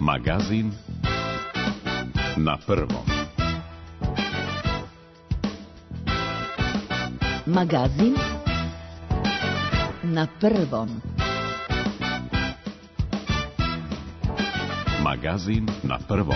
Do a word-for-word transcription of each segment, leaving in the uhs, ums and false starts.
Magazin na prvom. Magazin na prvom. Magazin na prvom.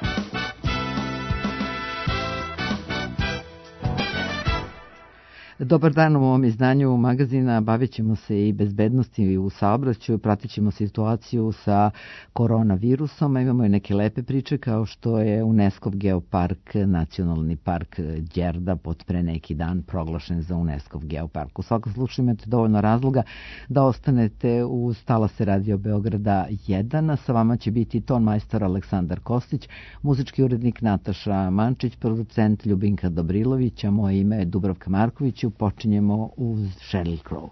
Dobar dan, u ovom izdanju magazina bavit ćemo se i bezbednosti u saobraćaju, pratit ćemo situaciju sa koronavirusom, a imamo i neke lepe priče kao što je UNESCO geopark, nacionalni park Đerda, pod pre neki dan proglašen za UNESCO geopark. U svakom slučaju imate dovoljno razloga da ostanete uz Talase Radio Beograda jedan, a sa vama će biti ton majstor Aleksandar Kostić, muzički urednik Nataša Mančić, producent Ljubinka Dobrilović, a moje ime je Dubravka Marković. Počinjemo uz Sheryl Crow.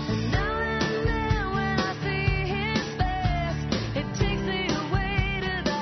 Takes me away to the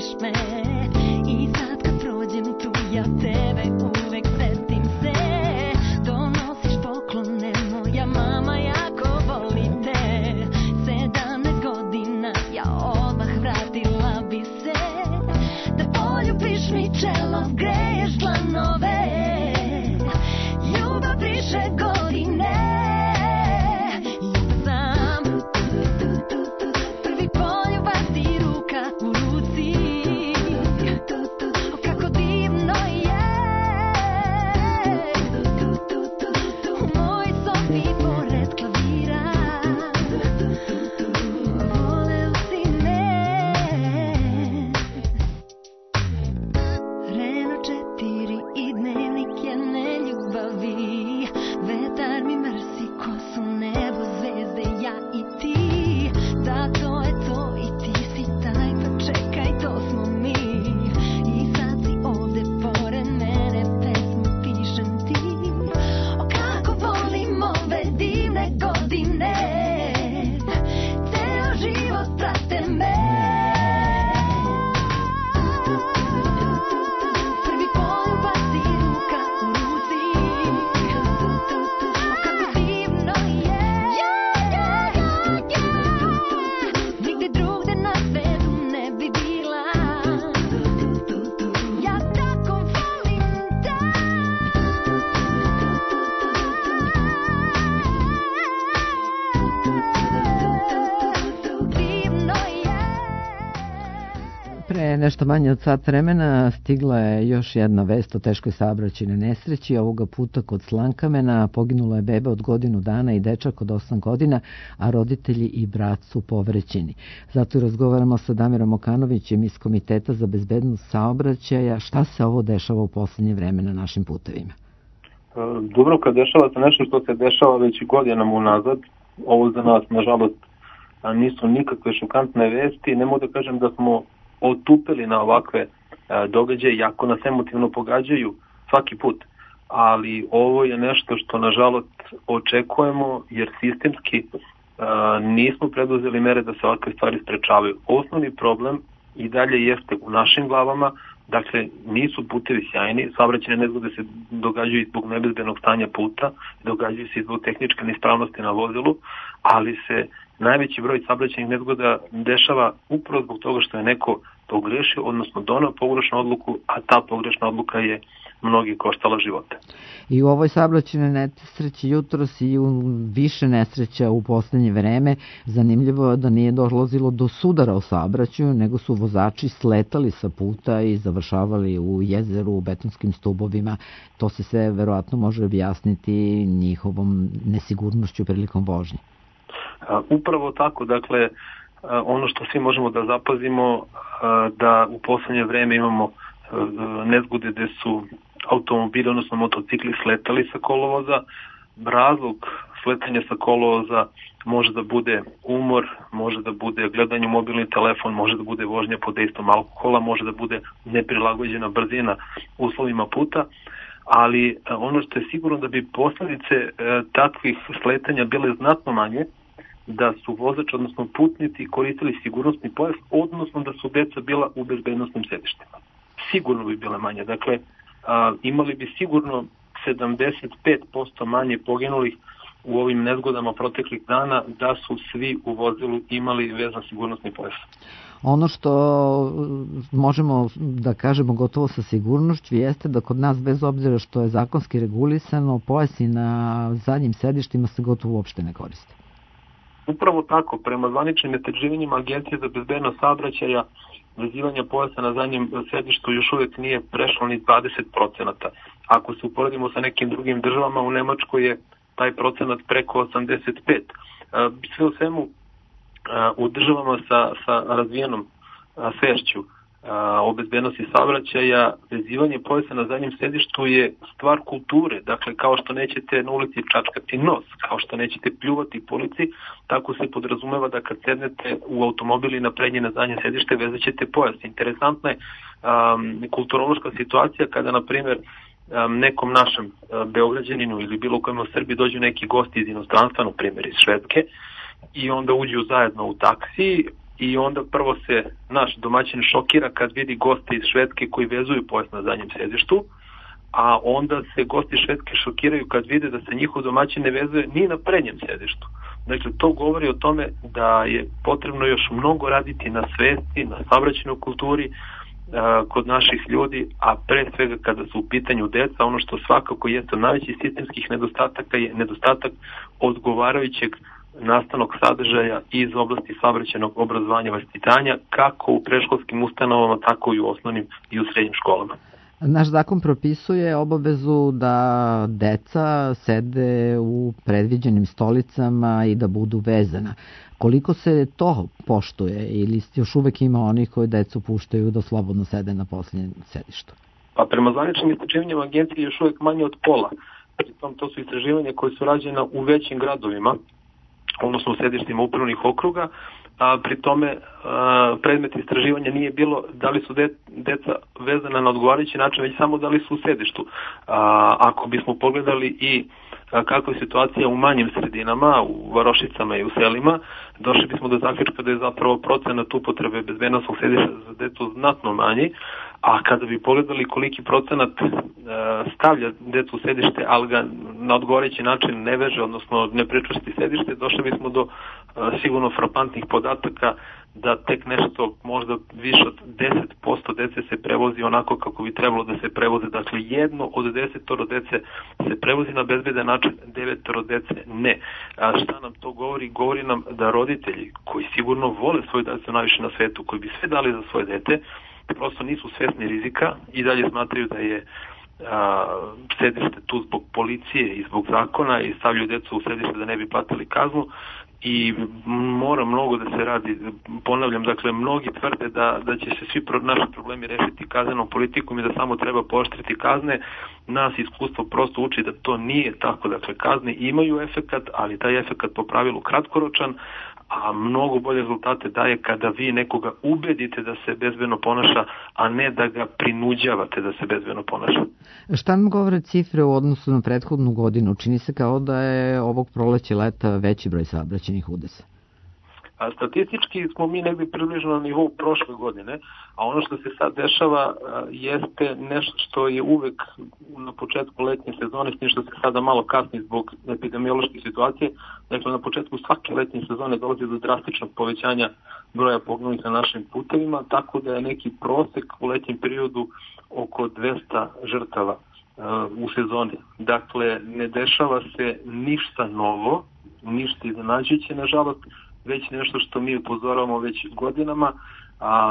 me. I sad kad prođem tu ja tebe uvek setim se. Donosiš poklone, moja mama jako voli te. Sedamnaest godina ja odmah vratila bi se. Da poljubiš mi čelo, greješ dlanove. Ljubav briše godine. Nešto manje od sat vremena stigla je još jedna vest o teškoj saobraćajnoj nesreći, ovoga puta kod Slankamena. Poginula je beba od godinu dana i dečak od osam godina, a roditelji i brat su povređeni. Zato i razgovaramo sa Damirom Okanovićem iz Komiteta za bezbednost saobraćaja. Šta se ovo dešava u poslednje vreme na našim putevima? Dubrovka, dešava se nešto što se dešava već godinama unazad. Ovo za nas, nažalost, nisu nikakve šokantne vesti. Ne mogu da kažem da smo otupili na ovakve događaje, jako nas emotivno pogađaju svaki put. Ali ovo je nešto što nažalost očekujemo, jer sistemski nismo preduzeli mere da se ovakve stvari sprečavaju. Osnovni problem i dalje jeste u našim glavama. Dakle, nisu putevi sjajni, saobraćajne nezgode se događaju zbog nebezbednog stanja puta, događaju se zbog tehničke neispravnosti na vozilu, ali se najveći broj saobraćajnih nezgoda dešava upravo zbog toga što je neko pogrešio, odnosno doneo pogrešnu odluku, a ta pogrešna odluka je mnogi koštala živote. I u ovoj saobraćajnoj nesreći jutros i u više nesreća u poslednje vreme zanimljivo je da nije dolazilo do sudara u saobraćaju, nego su vozači sletali sa puta i završavali u jezeru, u betonskim stubovima. To se sve verovatno može objasniti njihovom nesigurnošću prilikom vožnje. Upravo tako, dakle, ono što svi možemo da zapazimo, da u poslednje vreme imamo nezgode gde su automobili, odnosno motocikli sletali sa kolovoza. Razlog sletanja sa kolovoza može da bude umor, može da bude gledanje u mobilni telefon, može da bude vožnja pod dejstvom alkohola, može da bude neprilagođena brzina uslovima puta, ali ono što je sigurno da bi posledice takvih sletanja bile znatno manje, da su vozač, odnosno putnici koristili sigurnosni pojas, odnosno da su deca bila u bezbednostnim sedištima. Sigurno bi bile manje. Dakle, a, imali bi sigurno sedamdeset pet posto manje poginulih u ovim nezgodama proteklih dana da su svi u vozilu imali vezan sigurnosni pojas. Ono što možemo da kažemo gotovo sa sigurnošću jeste da kod nas, bez obzira što je zakonski regulisano, pojasi na zadnjim sedištima se gotovo uopšte ne koriste. Upravo tako, prema zvaničnim istraživanjima Agencije za bezbednost saobraćaja, vezivanja pojasa na zadnjem sedištu još uvijek nije prešlo ni dvadeset procenata. Ako se uporedimo sa nekim drugim državama, u Nemačkoj je taj procenat preko osamdeset pet. Sve u svemu, u državama sa, sa razvijenom svešću o bezbednosti saobraćaja, vezivanje pojasa na zadnjem sedištu je stvar kulture. Dakle, kao što nećete na ulici čačkati nos, kao što nećete pljuvati po ulici, tako se podrazumeva da kad sednete u automobil i na prednje na zadnje sedište vezat ćete pojas. Interesantna je um, kulturološka situacija kada, na primjer, um, nekom našem uh, Beograđaninu ili bilo kojem u Srbiji dođu neki gosti iz inostranstva, na primjer iz Švedske, i onda uđu zajedno u taksi, i onda prvo se naš domaćin šokira kad vidi goste iz Švedske koji vezuju pojas na zadnjem sedištu, a onda se gosti Švedske šokiraju kad vide da se njihov domaćin ne vezuje ni na prednjem sedištu. Dakle, to govori o tome da je potrebno još mnogo raditi na svesti, na saobraćajnoj kulturi a, kod naših ljudi, a pre svega kada su u pitanju deca, ono što svakako jeste od najvećih sistemskih nedostataka je nedostatak odgovarajućeg nastavnog sadržaja iz oblasti saobraćajnog obrazovanja i vaspitanja, kako u predškolskim ustanovama, tako i u osnovnim i u srednjim školama. Naš zakon propisuje obavezu da deca sede u predviđenim stolicama i da budu vezana. Koliko se to poštuje ili još uvek ima onih koji decu puštaju da slobodno sede na posljednjem sedištu? Pa prema zvaničnim istraživanjima agencije još uvek manje od pola. Pritom to su istraživanja koje su rađena u većim gradovima, odnosno u sedištima upravnih okruga, a pri tome a, predmet istraživanja nije bilo da li su de, deca vezana na odgovarajući način, već samo da li su u sedištu. A, ako bismo pogledali i a, kakva je situacija u manjim sredinama, u varošicama i u selima, došli bismo do zaključka da je zapravo procenat upotrebe bezbednosnog sedišta za decu znatno manji, a kada bi pogledali koliki procenat e, stavlja decu u sedište, ali ga na odgovarajući način ne veže, odnosno ne pričvrsti sedište, došli bismo do e, sigurno frapantnih podataka da tek nešto, možda više od deset posto dece se prevozi onako kako bi trebalo da se prevoze. Dakle, jedno od desetoro dece se prevozi na bezbedan način, devetoro dece ne. A šta nam to govori? Govori nam da roditelji koji sigurno vole svoju decu najviše na svetu, koji bi sve dali za svoje dete, prosto nisu svesni rizika i dalje smatraju da je a, sedište tu zbog policije i zbog zakona i stavljaju decu u sedište da ne bi platili kaznu i mora mnogo da se radi. Ponavljam, dakle, mnogi tvrde da, da će se svi pro, naši problemi rešiti kaznenom politikom i da samo treba pooštriti kazne. Nas iskustvo prosto uči da to nije tako. Dakle, kazne imaju efekat, ali taj efekat po pravilu kratkoročan, a mnogo bolje rezultate daje kada vi nekoga ubedite da se bezbedno ponaša, a ne da ga prinuđavate da se bezbedno ponaša. Šta nam govore cifre u odnosu na prethodnu godinu? Čini se kao da je ovog proleća leta veći broj saobraćajnih udesa. A statistički smo mi negdje približno na nivou prošle godine, a ono što se sad dešava jeste nešto što je uvek na početku letnje sezone, s tim što se sada malo kasni zbog epidemiološke situacije. Dakle, na početku svake letnje sezone dolazi do drastičnog povećanja broja poginulih na našim putevima, tako da je neki prosek u letnjem periodu oko dvesta žrtava u sezoni. Dakle, ne dešava se ništa novo, ništa iznenađujuće, nažalost, već nešto što mi upozoravamo već godinama. A,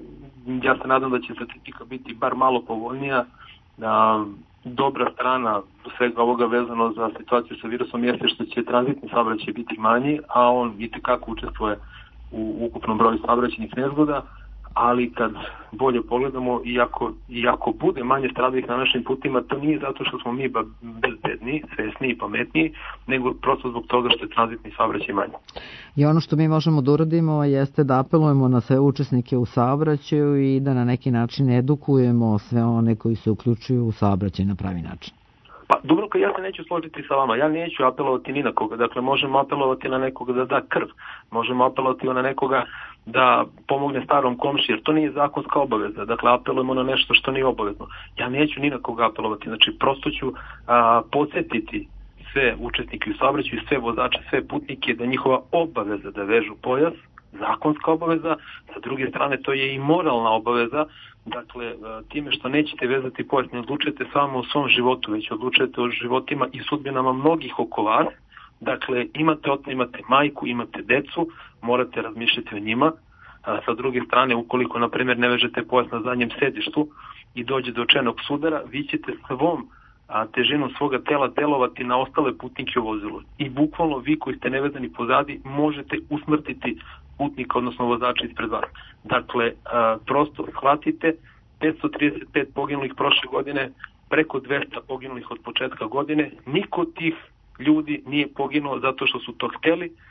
ja se nadam da će statistika biti bar malo povoljnija. A, dobra strana svega ovoga vezano za situaciju sa virusom jeste što će tranzitni saobraćaj biti manji, a on itekako učestvuje u ukupnom broju saobraćajnih nezgoda, ali kad bolje pogledamo, iako, iako bude manje stradalih na našim putima, to nije zato što smo mi bezbedni, svesni i pametniji, nego prosto zbog toga što je tranzitni saobraćaj manji. I ono što mi možemo da uradimo jeste da apelujemo na sve učesnike u saobraćaju i da na neki način edukujemo sve one koji se uključuju u saobraćaj na pravi način. Pa, Dubravka, ja se neću složiti sa vama, ja neću apelovati ni na koga, dakle možemo apelovati na nekoga da da krv, možemo apelovati na nekoga da pomogne starom komši, jer to nije zakonska obaveza, dakle apelujemo na nešto što nije obavezno. Ja neću ni na koga apelovati, znači prosto ću a, podsjetiti sve učesnike u saobraćaju, sve vozače, sve putnike da njihova obaveza da vežu pojas, zakonska obaveza, sa druge strane to je i moralna obaveza. Dakle, time što nećete vezati pojas, ne odlučujete samo o svom životu, već odlučujete o životima i sudbinama mnogih oko vas. Dakle, imate oca, imate majku, imate decu, morate razmišljati o njima. A sa druge strane, ukoliko, na primjer, ne vežete pojas na zadnjem sedištu i dođe do očajnog sudara, vi ćete svom a, težinom svoga tela delovati na ostale putnike u vozilu. I bukvalno vi koji ste nevezani pozadi možete usmrtiti putnika, odnosno vozača ispred vas. Dakle, a, prosto shvatite, petsto trideset pet poginulih prošle godine, preko dvesta poginulih od početka godine, niko od tih ljudi nije poginuo zato što su to hteli,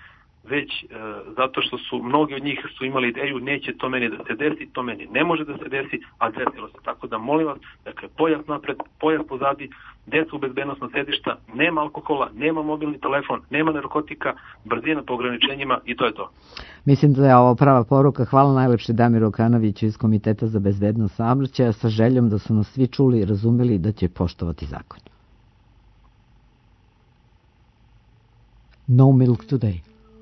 već e, zato što su mnogi od njih su imali ideju neće to meni da se desi, to meni ne može da se desi, a desilo se. Tako da molim vas, dakle, pojas napred, pojas pozadi, deca u bezbednosno sedišta, nema alkohola, nema mobilni telefon, nema narkotika, brzina po ograničenjima i to je to. Mislim da je ovo prava poruka. Hvala najlepše Damiru Okanoviću iz Komiteta za bezbednost saobraćaja sa željom da su nas svi čuli i razumeli da će poštovati zakon. No milk today.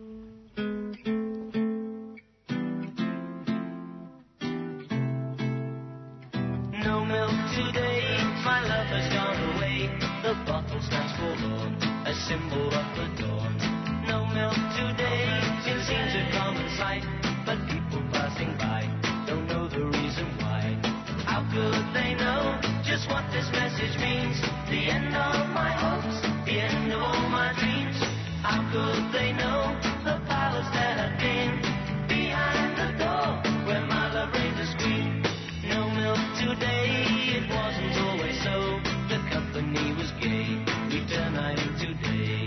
No milk today, my love has gone away. The bottle stands forlorn, a symbol of the dawn. No milk today, it seems a common sight, but people passing by don't know the reason why. How could they know just what this message means? The end of my hopes, the end of all my dreams. How could they know the powers that have been behind the door where my love reigned a scream? No milk today, it wasn't always so. The company was gay, we turned night into day.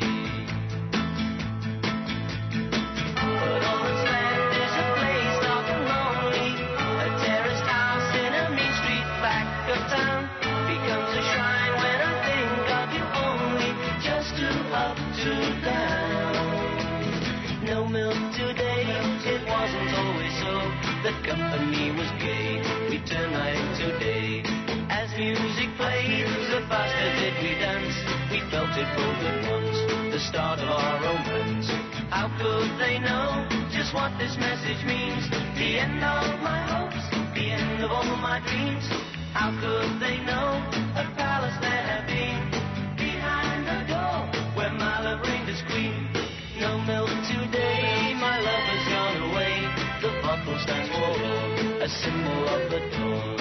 But all that's left is a place dark and lonely. A terraced house in a mean street back of town becomes a shrine when I think of you only. Just two up, two down. No milk today, it wasn't always so. The company was gay, we turned night into day. As music played, the faster did we dance. We felt it both at once, the start of our romance. How could they know just what this message means? The end of my hopes, the end of all my dreams. How could they know a palace there had been behind the door where my love reigned as queen? No milk today, my love has gone away. The bottle stands for a symbol of the dawn.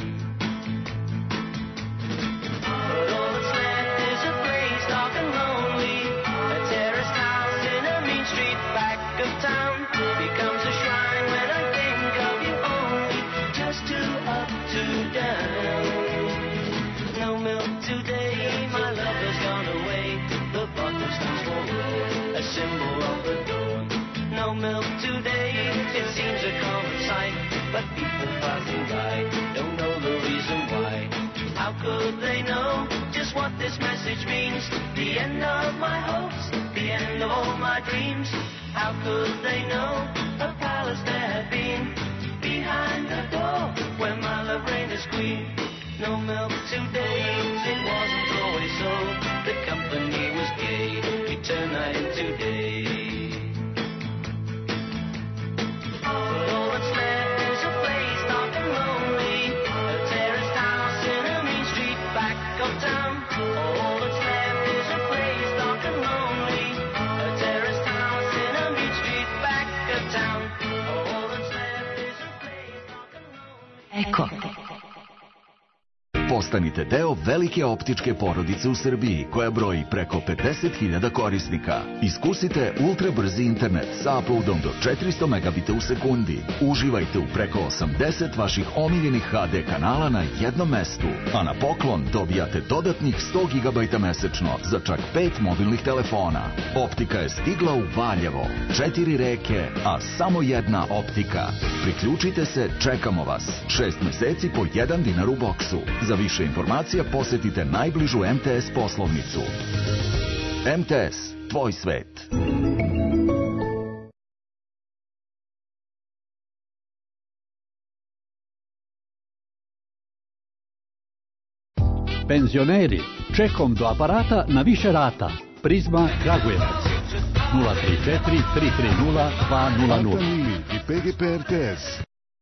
But all that's left is a place dark and lonely. A terraced house in a mean street back of town becomes a shrine when I think of you only. Just two up, two down. No milk today, my love has gone away. The bottle stands for a symbol of the dawn. No milk today, it seems a common sight, but people passing by don't know the reason why. How could they know just what this message means? The end of my hopes, the end of all my dreams. How could they know a palace there had been behind the door where my love reigned as queen? No milk today, it wasn't always so. The company was gay, we turned night into day. But all that's left is a place dark and lonely. A terraced house in a mean street back of town. All that's left is a place dark and lonely. A terraced house in a mean street back of town. All that's left is a place dark and lonely. Eko. Postanite deo velike optičke porodice u Srbiji koja broji preko pedeset hiljada korisnika. Iskusite ultra brzi internet sa uploadom do četiristo megabita u sekundi. Uživajte u preko osamdeset vaših omiljenih ha de kanala na jednom mestu. A na poklon dobijate dodatnih sto gigabajta mesečno za čak pet mobilnih telefona. Optika je stigla u Valjevo. Četiri reke, a samo jedna optika. Priključite se, čekamo vas. Šest meseci po jedan dinar u boksu. Za više informacija posetite najbližu em te es poslovnicu. em te es, tvoj svet. Penzioneri, čekom do aparata na više rata. Prizma Kragujevac. nula tri četiri tri tri nula dva nula nula. Artan Lili i pe ge pe er te es.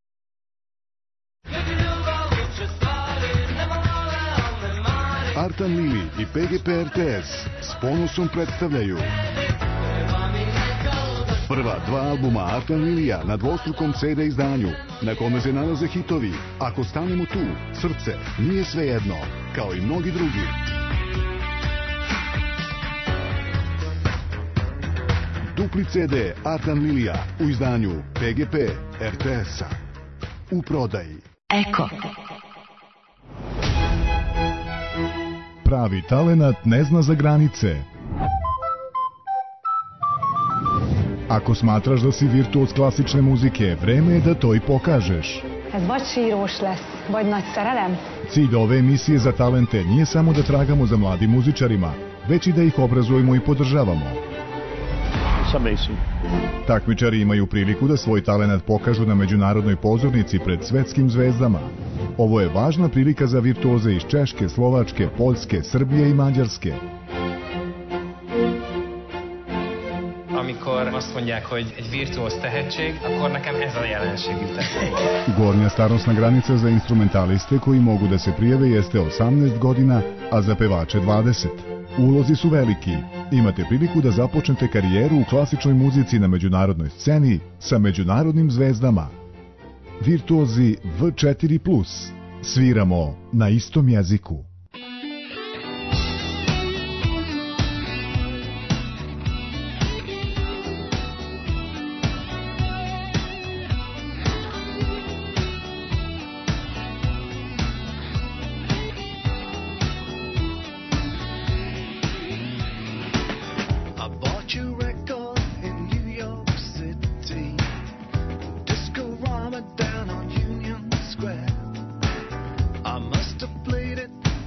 Artan Lili i pe ge pe er te es s ponosom predstavljaju prva dva albuma Artan Lilija na dvostrukom ce de izdanju, na kome se nalaze hitovi Ako stanemo tu, Srce, Nije svejedno, kao i mnogi drugi. Dupli ce de Artan Lilija u izdanju pe ge pe er te es-a. U prodaji. Eko. Pravi talenat ne zna za granice. Ako smatraš da si virtuoz klasične muzike, vreme je da to i pokažeš. Ez vagy sírós lesz, vagy nagy szerelem. Cilj ove emisije za talente nije samo da tragamo za mladim muzičarima, već i da ih obrazujemo i podržavamo. Takmičari imaju priliku da svoj talenat pokažu na međunarodnoj pozornici pred svetskim zvezdama. Ovo je važna prilika za virtuoze iz Češke, Slovačke, Poljske, Srbije i Mađarske. Amikor azt mondják, hogy egy virtuóz tehetség, akkor nekem ez a jelenség jut eszembe. Gornja starosna granica za instrumentaliste koji mogu da se prijave jeste osamnaest godina, a za pevače dvadeset. Ulozi su veliki. Imate priliku da započnete karijeru u klasičnoj muzici na međunarodnoj sceni sa međunarodnim zvezdama. Virtuozi V četiri plus. Sviramo na istom jeziku. Down on Union Square, I must have played it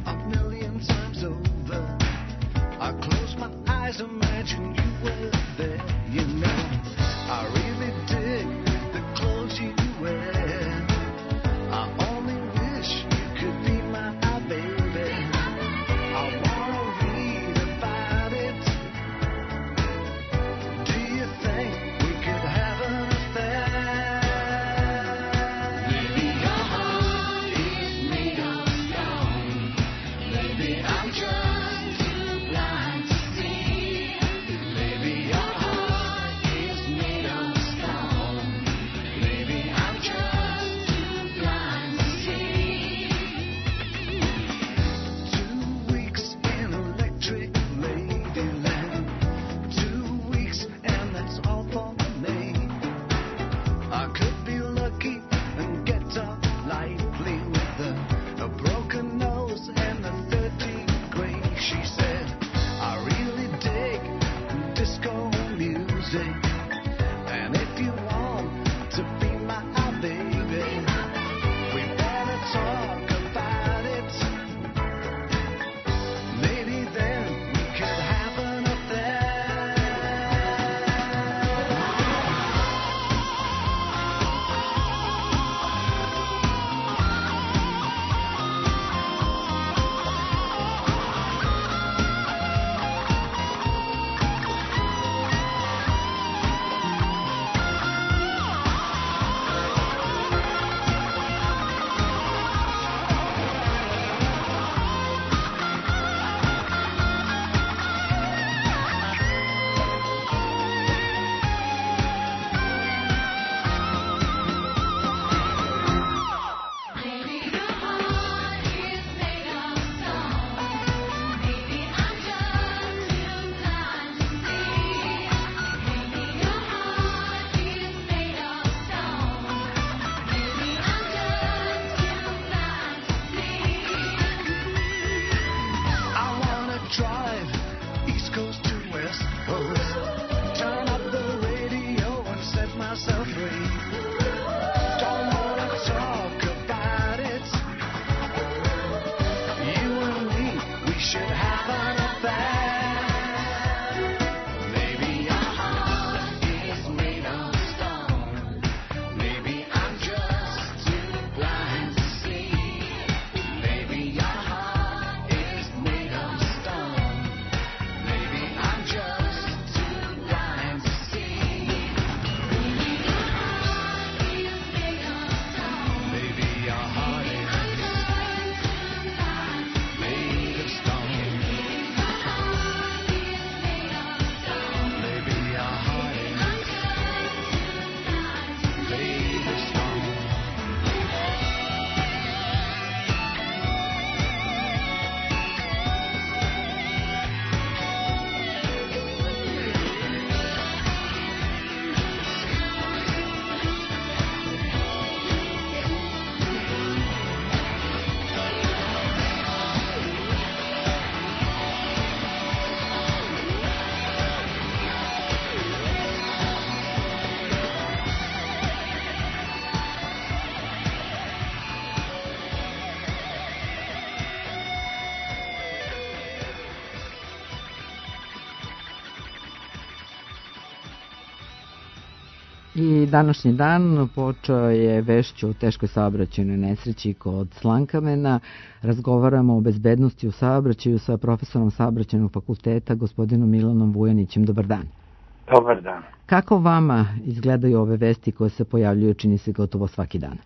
I današnji dan počeo je vešću o teškoj saobraćajnoj nesreći kod Slankamena. Razgovaramo o bezbednosti u saobraćaju sa profesorom saobraćajnog fakulteta, gospodinom Milanom Vujanićem. Dobar dan. Dobar dan. Kako vama izgledaju ove vesti koje se pojavljuju, čini se, gotovo svaki dan?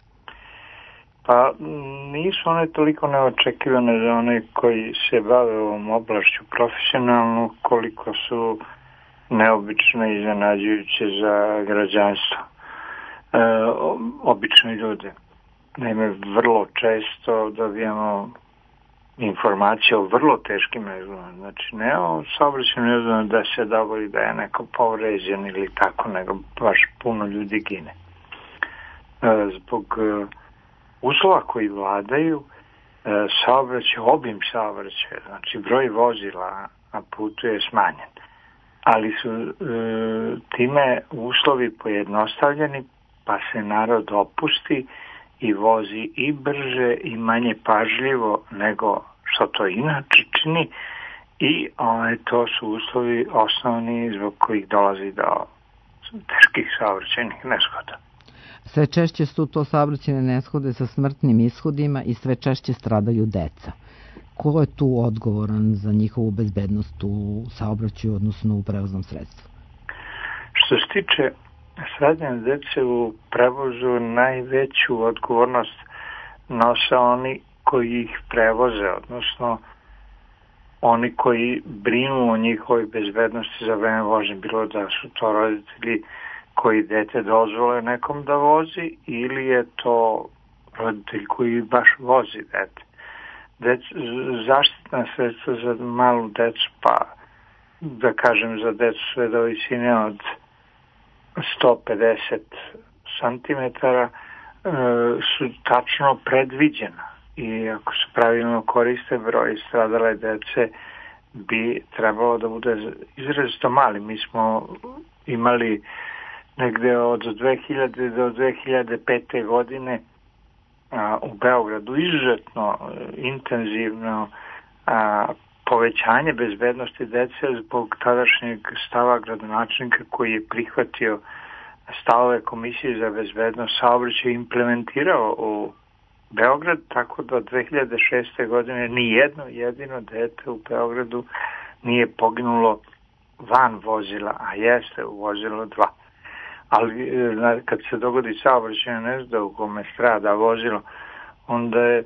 Pa nisu one toliko neočekivane za one koji se bave ovom oblašću profesionalno, koliko su neobične i iznenađujuće za građanstvo, e, obične ljude. Naime, vrlo često dobijamo informacije o vrlo teškim nezgodama. Znači, ne o saobraćajnim nezgodama da se dogodi da je neko povređen ili tako, nego baš puno ljudi gine. E, zbog e, uslova koji vladaju, e, saobraćaj, obim saobraćaja, znači broj vozila na putu je smanjen. Ali su e, time uslovi pojednostavljeni, pa se narod opusti i vozi i brže i manje pažljivo nego što to inače čini i one, to su uslovi osnovni zbog kojih dolazi do teških saobraćajnih nezgoda. Sve češće su to saobraćajne neshode sa smrtnim ishodima i sve češće stradaju deca. Ko je tu odgovoran za njihovu bezbednost u saobraćaju, odnosno u prevoznom sredstvu? Što se tiče stradanja dece u prevozu, najveću odgovornost nose oni koji ih prevoze, odnosno oni koji brinu o njihovoj bezbednosti za vreme vožnje, bilo da su to roditelji koji dete dozvole nekom da vozi ili je to roditelj koji baš vozi dete. Dec, zaštitna sredstva za malu decu, pa da kažem za decu sve do visine od sto pedeset santimetara e, su tačno predviđena i ako se pravilno koriste, broj stradale dece bi trebalo da bude izrazito mali. Mi smo imali negde od dve hiljade do dve hiljade pete godine a, u Beogradu izuzetno intenzivno a, povećanje bezbednosti dece zbog tadašnjeg stava gradonačelnika koji je prihvatio stavove Komisije za bezbednost saobraćaja i implementirao u Beograd, tako da od dve hiljade šeste. godine ni jedno jedino dete u Beogradu nije poginulo van vozila, a jeste u vozilu dva. Ali kad se dogodi saobraćajna nezgoda u kome strada vozilo, onda je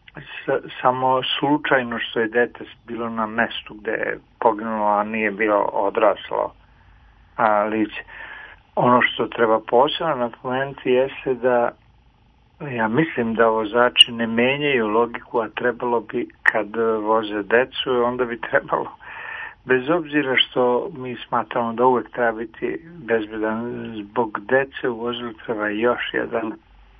samo slučajno što je dete bilo na mestu gde je poginulo, a nije bilo odraslo a, lice. Ono što treba posebno napomenuti jeste da ja mislim da vozači ne menjaju logiku, a trebalo bi kad voze decu, onda bi trebalo, bez obzira što mi smatramo da uvek treba biti bezbedan, zbog dece u vozilu treba još jedan,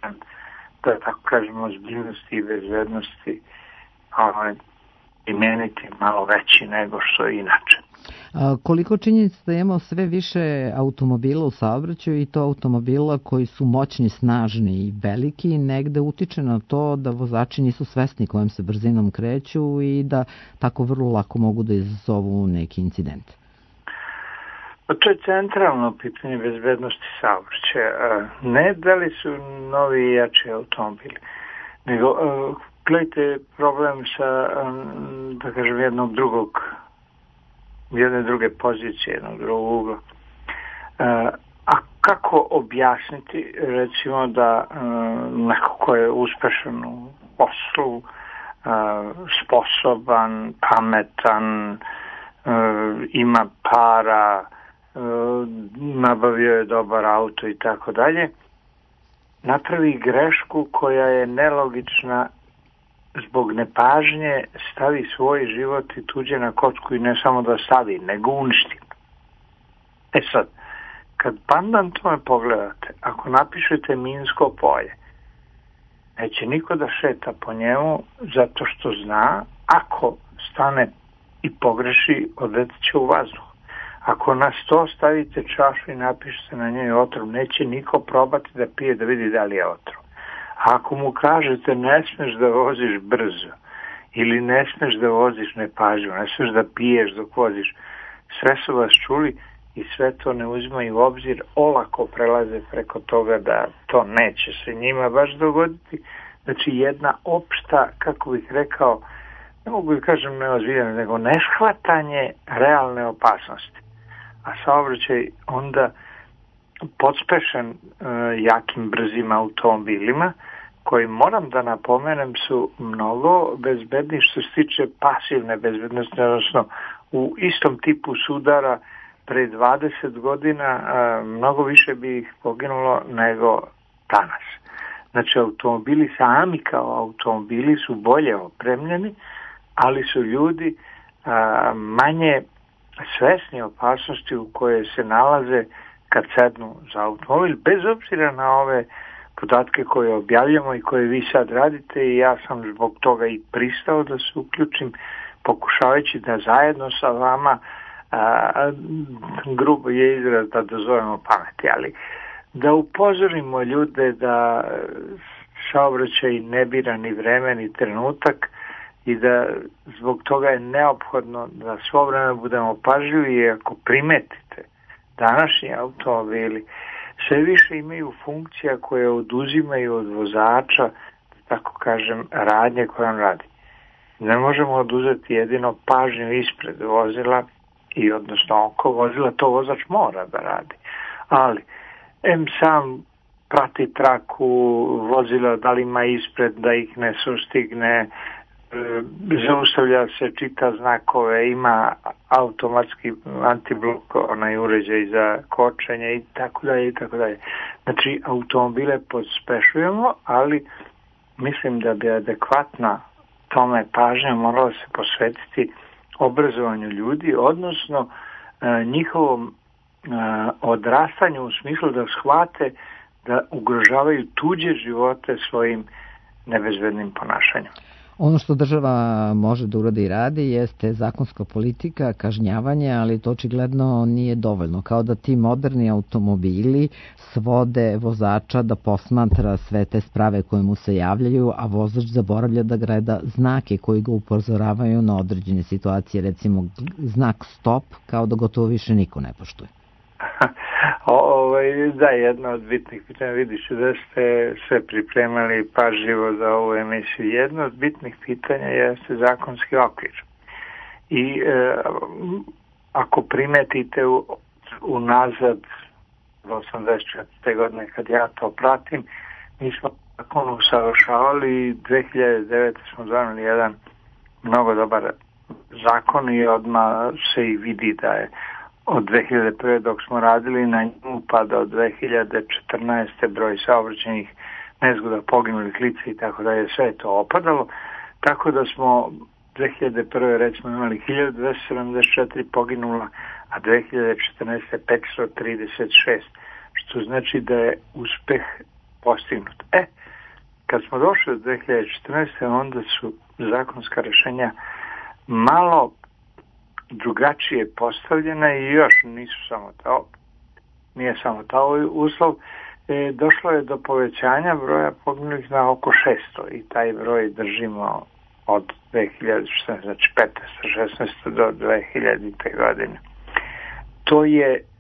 da tako kažemo, ozbiljnosti i bezbednosti ovaj, imeniti malo veći nego što je inače. A koliko činjenica da imamo sve više automobila u saobraćaju i to automobila koji su moćni, snažni i veliki, negde utiče na to da vozači nisu svesni kojom se brzinom kreću i da tako vrlo lako mogu da izazovu neki incident. Pa to je centralno pitanje bezbednosti saobraćaja. Ne da li su novi i jači automobili, nego gledajte problem sa, da kažem, jednog drugog jedne druge pozicije, jednog drugog ugla. A kako objasniti, recimo, da neko ko je uspešan u poslu, sposoban, pametan, ima para, nabavio je dobar auto i tako dalje, napravi grešku koja je nelogična zbog nepažnje, stavi svoj život i tuđe na kocku i ne samo da stavi, nego uništi. E sad, kad pandan tome pogledate, ako napišete minsko polje, neće niko da šeta po njemu zato što zna, ako stane i pogreši, odleteće u vazduh. Ako na sto stavite čašu i napišete na njoj otrov, neće niko probati da pije da vidi da li je otrov. Ako mu kažete ne smeš da voziš brzo ili ne smeš da voziš nepažljivo, ne smeš da piješ dok voziš, sve su vas čuli i sve to ne uzimaju u obzir, olako prelaze preko toga da to neće se njima baš dogoditi. Znači jedna opšta, kako bih rekao, ne mogu da kažem neozbiljeno, nego neshvatanje realne opasnosti. A saobraćaj onda podspešen e, jakim brzim automobilima, koji moram da napomenem su mnogo bezbedni što se tiče pasivne bezbednosti, odnosno u istom tipu sudara pre dvadeset godina a, mnogo više bi ih poginulo nego danas. Znači automobili sami kao automobili su bolje opremljeni, ali su ljudi a, manje svesni opasnosti u koje se nalaze kad sednu za automobil, bez obzira na ove podatke koje objavljamo i koje vi sad radite, i ja sam zbog toga i pristao da se uključim, pokušavajući da zajedno sa vama, a, grubo je izraz da dozovemo pameti, ali da upozorimo ljude da saobraćaj ne bira ni vreme ni trenutak i da zbog toga je neophodno da svo vreme budemo pažljivi, i ako primetite današnji automobili sve više imaju funkcija koje oduzimaju od vozača, da tako kažem, radnje koje on radi. Ne možemo oduzeti jedino pažnju ispred vozila i odnosno oko vozila, to vozač mora da radi. Ali, em sam prati traku vozila, da li ima ispred, da ih ne sustigne, zaustavlja se, čita znakove, ima automatski antiblok, onaj uređaj za kočenje i tako dalje i tako dalje. Znači automobile pospešujemo, ali mislim da bi adekvatna tome pažnja morala se posvetiti obrazovanju ljudi, odnosno e, njihovom e, odrastanju u smislu da shvate da ugrožavaju tuđe živote svojim nebezbednim ponašanjem. Ono što država može da uradi i radi jeste zakonska politika, kažnjavanje, ali to očigledno nije dovoljno. Kao da ti moderni automobili svode vozača da posmatra sve te sprave koje mu se javljaju, a vozač zaboravlja da gleda znake koji ga upozoravaju na određene situacije, recimo znak stop, kao da gotovo više niko ne poštuje. Ovaj, da, jedna od bitnih pitanja, vidiš da ste sve pripremali pažljivo za ovu emisiju. Jedno od bitnih pitanja jeste zakonski okvir. I e, ako primetite u, unazad osamdeset četvrte godine kad ja to pratim, mi smo zakon usavršavali i dve hiljade devete. smo doneli jedan mnogo dobar zakon i odmah se i vidi da je od dve hiljade prve. dok smo radili na njemu pa do dve hiljade četrnaeste. broj saobraćajnih nezgoda, poginulih lica i tako da je sve to opadalo, tako da smo dve hiljade prve. recimo imali hiljadu dvesta sedamdeset četiri poginula, a dve hiljade četrnaeste. petsto trideset šest, što znači da je uspeh postignut. E, kad smo došli do dve hiljade četrnaeste. onda su zakonska rešenja malo drugačije postavljena i još nisu samo to, nije samo to uslov, e, došlo je do povećanja broja poginulih na oko šesto i taj broj držimo od dve hiljade četrnaeste. znači petnaeste. šesnaeste. do dve hiljadite. godine. To je e,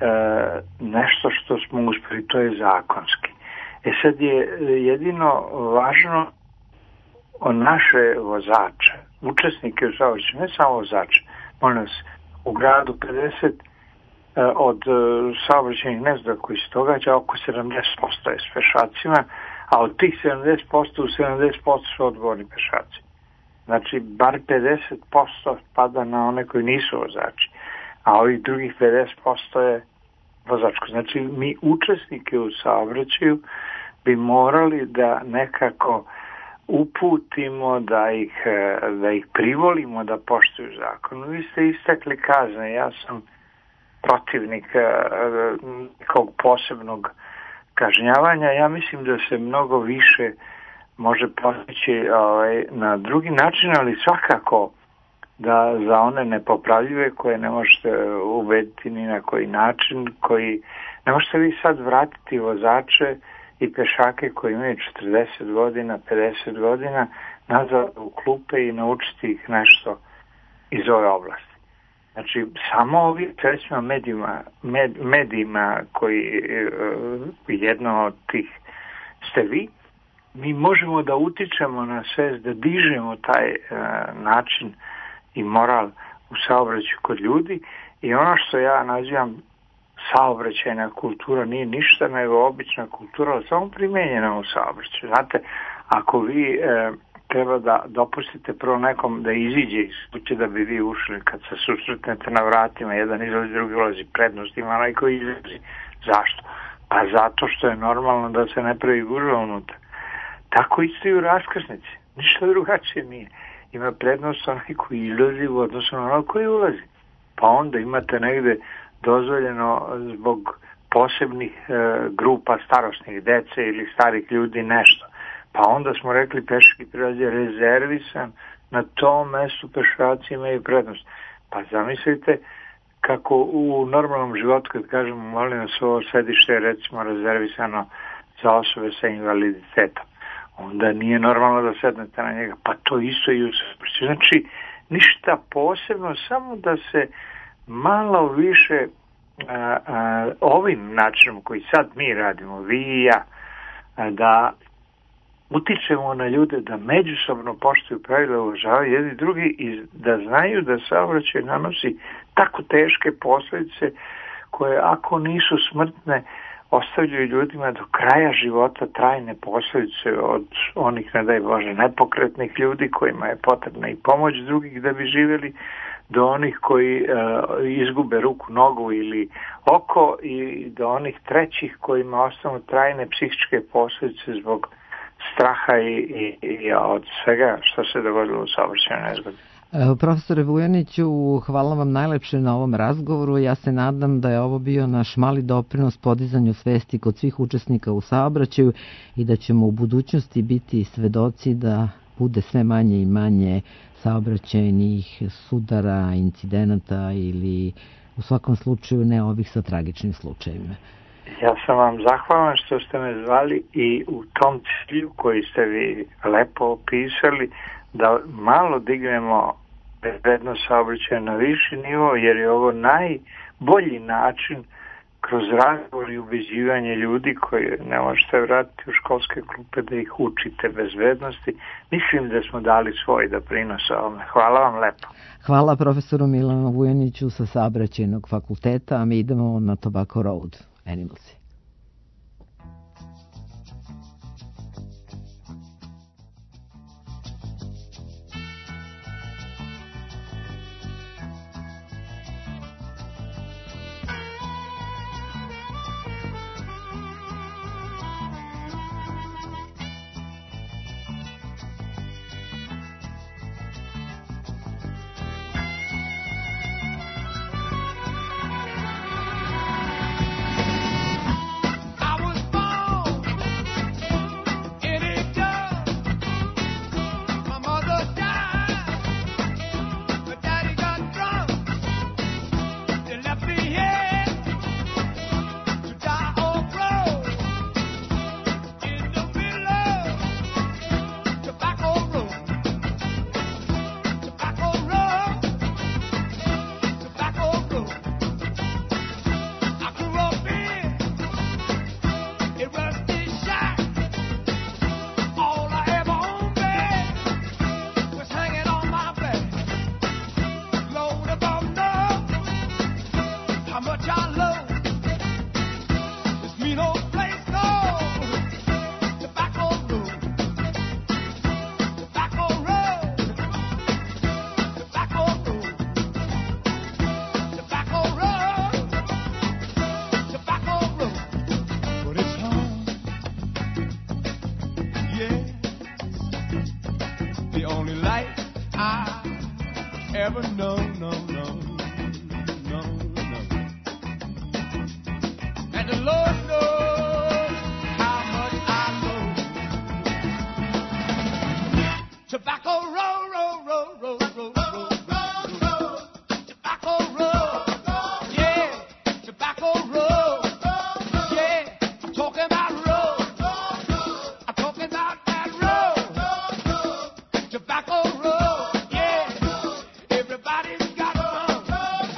nešto što smo uspeli, to je zakonski. E sad je jedino važno o naše vozače, učesnike u saobraćaju, ne samo vozače. Molim vas, u gradu pedeset od saobraćajnih nezgoda koji se događa, oko sedamdeset posto je s pešacima, a od tih sedamdeset posto u sedamdeset posto su odgovorni pešaci. Znači, bar pedeset posto pada na one koji nisu vozači, a ovih drugih pedeset posto je vozačko. Znači, mi učesnike u saobraćaju bi morali da nekako uputimo, da ih, da ih privolimo da poštuju zakon. Vi ste istakli kazne, ja sam protivnik nekog posebnog kažnjavanja. Ja mislim da se mnogo više može postići ovaj, na drugi način, ali svakako da za one nepopravljive koje ne možete ubediti ni na koji način, koji ne možete vi sad vratiti vozače i pešake koji imaju četrdeset godina, pedeset godina nazad u klupe i naučiti ih nešto iz ove oblasti. Znači, samo ovi, recimo, medijima, med, medijima koji jedno od tih ste vi, mi možemo da utičemo na svest, da dižemo taj način i moral u saobraćaju kod ljudi i ono što ja nazivam saobraćajna kultura nije ništa nego obična kultura, ali samo primenjena u saobraćaju. Znate, ako vi e, treba da dopustite prvo nekom da iziđe iz kuće da bi vi ušli, kad se susretnete na vratima, jedan izlazi, drugi ulazi, prednost ima onaj koji izlazi. Zašto? Pa zato što je normalno da se ne pravi gužva unutra. Tako isto i u raskrsnici. Ništa drugačije nije. Ima prednost onaj koji izlazi u odnosu na onaj koji ulazi. Pa onda imate negde dozvoljeno zbog posebnih e, grupa starosnih dece ili starih ljudi nešto. Pa onda smo rekli pešački prilaz je rezervisan, na tom mestu pešaci imaju prednost. Pa zamislite kako u normalnom životu kad kažemo molim nas ovo sedište je recimo rezervisano za osobe sa invaliditetom. Onda nije normalno da sednete na njega. Pa to isto i u saobraćaju. Znači ništa posebno, samo da se malo više a, a, ovim načinom koji sad mi radimo, vi i ja, a, da utičemo na ljude da međusobno poštuju pravila, uvažavaju jedni drugi i da znaju da saobraćaj nanosi tako teške posljedice koje ako nisu smrtne ostavljaju ljudima do kraja života trajne posljedice od onih, ne daj Bože, nepokretnih ljudi kojima je potrebna i pomoć drugih da bi živjeli, do onih koji uh, izgube ruku, nogu ili oko i do onih trećih kojima ostanu trajne psihičke posljedice zbog straha i, i, i od svega što se dogodilo u saobraćajnoj nezgodi. Profesore Vujaniću, hvala vam najlepše na ovom razgovoru. Ja se nadam da je ovo bio naš mali doprinos podizanju svesti kod svih učesnika u saobraćaju i da ćemo u budućnosti biti svedoci da bude sve manje i manje saobraćajnih sudara, incidenata ili u svakom slučaju ne ovih sa tragičnim slučajevima. Ja sam vam zahvalan što ste me zvali i u tom cilju koji ste vi lepo opisali da malo dignemo bezbednost saobraćaja na viši nivo, jer je ovo najbolji način kroz razgovor i ubeđivanje ljudi koji ne možete vratiti u školske klupe da ih učite bezbednosti. Mislim da smo dali svoj doprinos ovome. Hvala vam lepo. Hvala profesoru Milanu Vujaniću sa Saobraćajnog fakulteta, a mi idemo na Tobacco Road. Animals. Tobacco road, yeah, everybody's got fun.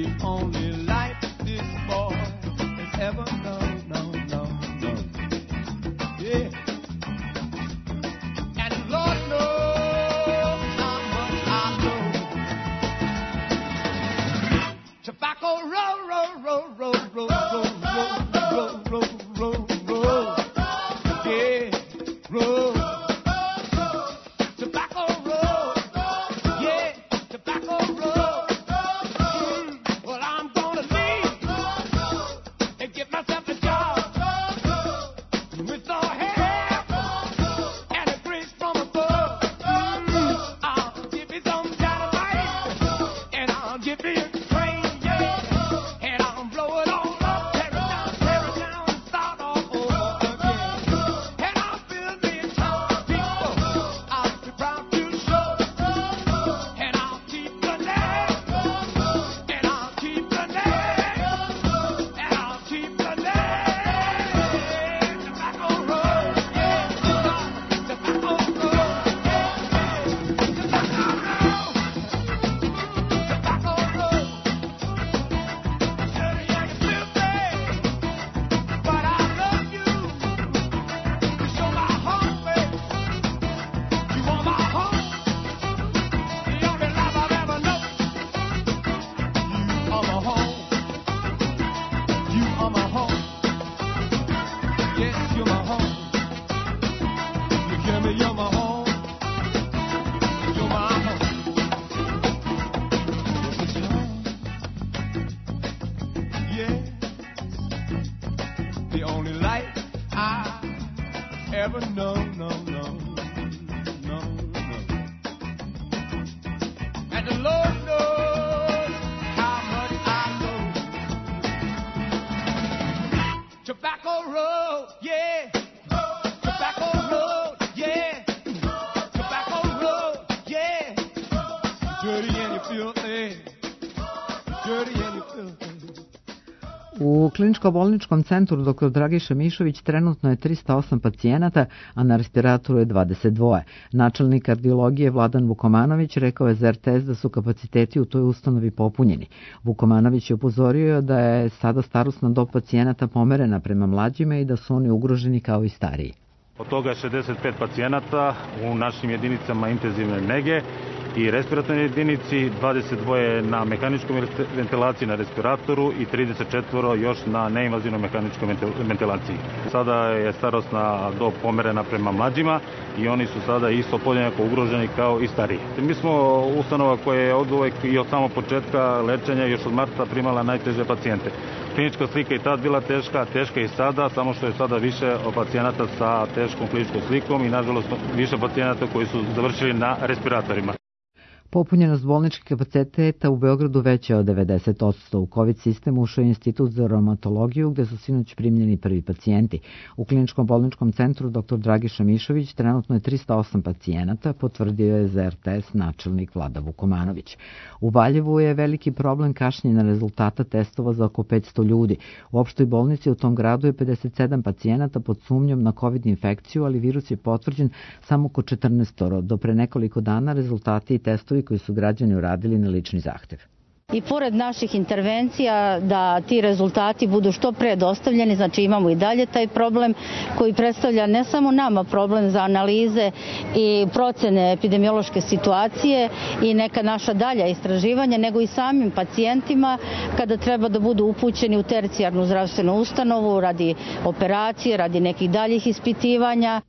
only light this boy has ever known, known, known, known. Yeah. And Lord knows how much I know. Tobacco roll, roll, roll, roll, roll, roll, roll, roll, roll, roll, roll. Yeah, roll. Tobacco roll. Yeah, tobacco roll. Mm, well, I'm gonna leave and get myself a job with no help and a grace from above. Mm, I'll give you some dynamite and I'll give you a train, yeah, and I'll blow it all up, tear it down, tear it down, and start all over again. And I'll build me a town of people I'll be proud to show, and I'll keep the name, and I'll keep the name, and I'll keep the name. Tobacco roll, yeah, tobacco roll, yeah, tobacco roll, tobacco roll. Dirty and filthy, but I love you. You show my heart, baby. You are my heart, the only love I've ever known. You are my home. You are my home. Yes, you're my home. You hear me? You're my home. You're my home. Yes, it's your home. Yeah. The only light I ever know, no, no, no, no. And the Lord knows how much I know. Tobacco roll, yeah. Tobacco roll, yeah. Tobacco roll, yeah. Dirty and you filthy. Dirty and you filthy. U kliničko-bolničkom centru dr Dragiša Mišović trenutno je tristo osam pacijenata, a na respiratoru je dvadeset dva. Načelnik kardiologije Vladan Vukomanović rekao je za R T S da su kapaciteti u toj ustanovi popunjeni. Vukomanović je upozorio da je sada starosna dob pacijenata pomerena prema mlađima i da su oni ugroženi kao i stariji. Od toga šezdeset pet pacijenata u našim jedinicama intenzivne nege i respiratornoj jedinici, dvadeset dva na mehaničkoj ventilaciji na respiratoru i trideset četiri još na neinvazivnoj mehaničkoj ventilaciji. Sada je starosna dob pomerena prema mlađima i oni su sada isto podjednako ugroženi kao i stariji. Mi smo ustanova koja je od uvek i od samog početka lečenja još od marta primala najteže pacijente. Klinička slika je tad bila teška, teška i sada, samo što je sada više pacijenata sa teškom kliničkom slikom i nažalost više pacijenata koji su završili na respiratorima. Popunjenost bolničkih kapaciteta u Beogradu veća od devedeset posto. U COVID sistem ušao je Institut za reumatologiju gde su sinoć primljeni prvi pacijenti. U kliničkom bolničkom centru dr Dragiša Mišović trenutno je tristo osam pacijenata, potvrdio je za R T S načelnik Vlada Vukomanović. U Valjevu je veliki problem kašnjenja rezultata testova za oko petsto ljudi. U opštoj bolnici u tom gradu je pedeset sedam pacijenata pod sumnjom na COVID infekciju, ali virus je potvrđen samo kod četrnaest. Do pre nekoliko dana rezultati i testovi koji su građani uradili na lični zahtev. I pored naših intervencija da ti rezultati budu što pre dostavljeni, znači imamo i dalje taj problem koji predstavlja ne samo nama problem za analize i procene epidemiološke situacije i neka naša dalja istraživanja, nego i samim pacijentima kada treba da budu upućeni u tercijarnu zdravstvenu ustanovu radi operacije, radi nekih daljih ispitivanja.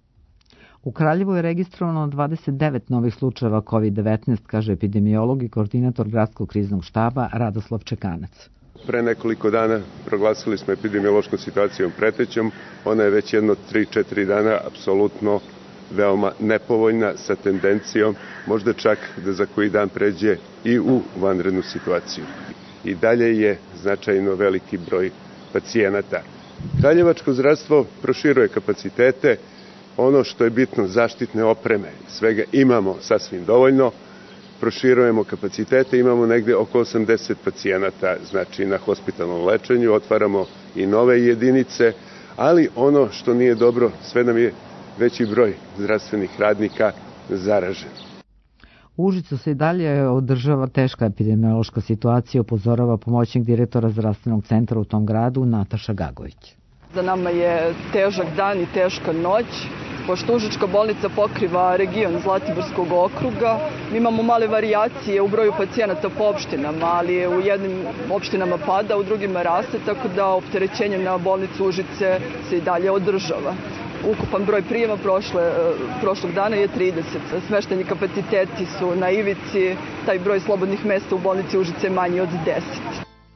U Kraljevu je registrovano dvadeset devet novih slučajeva COVID devetnaest, kaže epidemiolog i koordinator gradskog kriznog štaba Radoslav Čekanac. Pre nekoliko dana proglasili smo epidemiološkom situacijom pretećom. Ona je već jedno tri četiri dana apsolutno veoma nepovoljna sa tendencijom možda čak da za koji dan pređe i u vanrednu situaciju. I dalje je značajno veliki broj pacijenata. Kraljevačko zdravstvo proširuje kapacitete. Ono što je bitno, zaštitne opreme, svega imamo sasvim dovoljno, proširujemo kapacitete, imamo negde oko osamdeset pacijenata, znači na hospitalnom lečenju, otvaramo i nove jedinice, ali ono što nije dobro, sve nam je veći broj zdravstvenih radnika zaražen. U Užicu se i dalje održava teška epidemiološka situacija, upozorava pomoćnik direktora zdravstvenog centra u tom gradu Nataša Gagović. Za nama je težak dan i teška noć. Pošto Užička bolnica pokriva region Zlatiborskog okruga, mi imamo male varijacije u broju pacijenata po opštinama, ali u jednim opštinama pada, u drugima raste, tako da opterećenje na bolnicu Užice se i dalje održava. Ukupan broj prijema prošle, prošlog dana je trideset. Smešteni kapaciteti su na ivici, taj broj slobodnih mesta u bolnici Užice je manji od deset.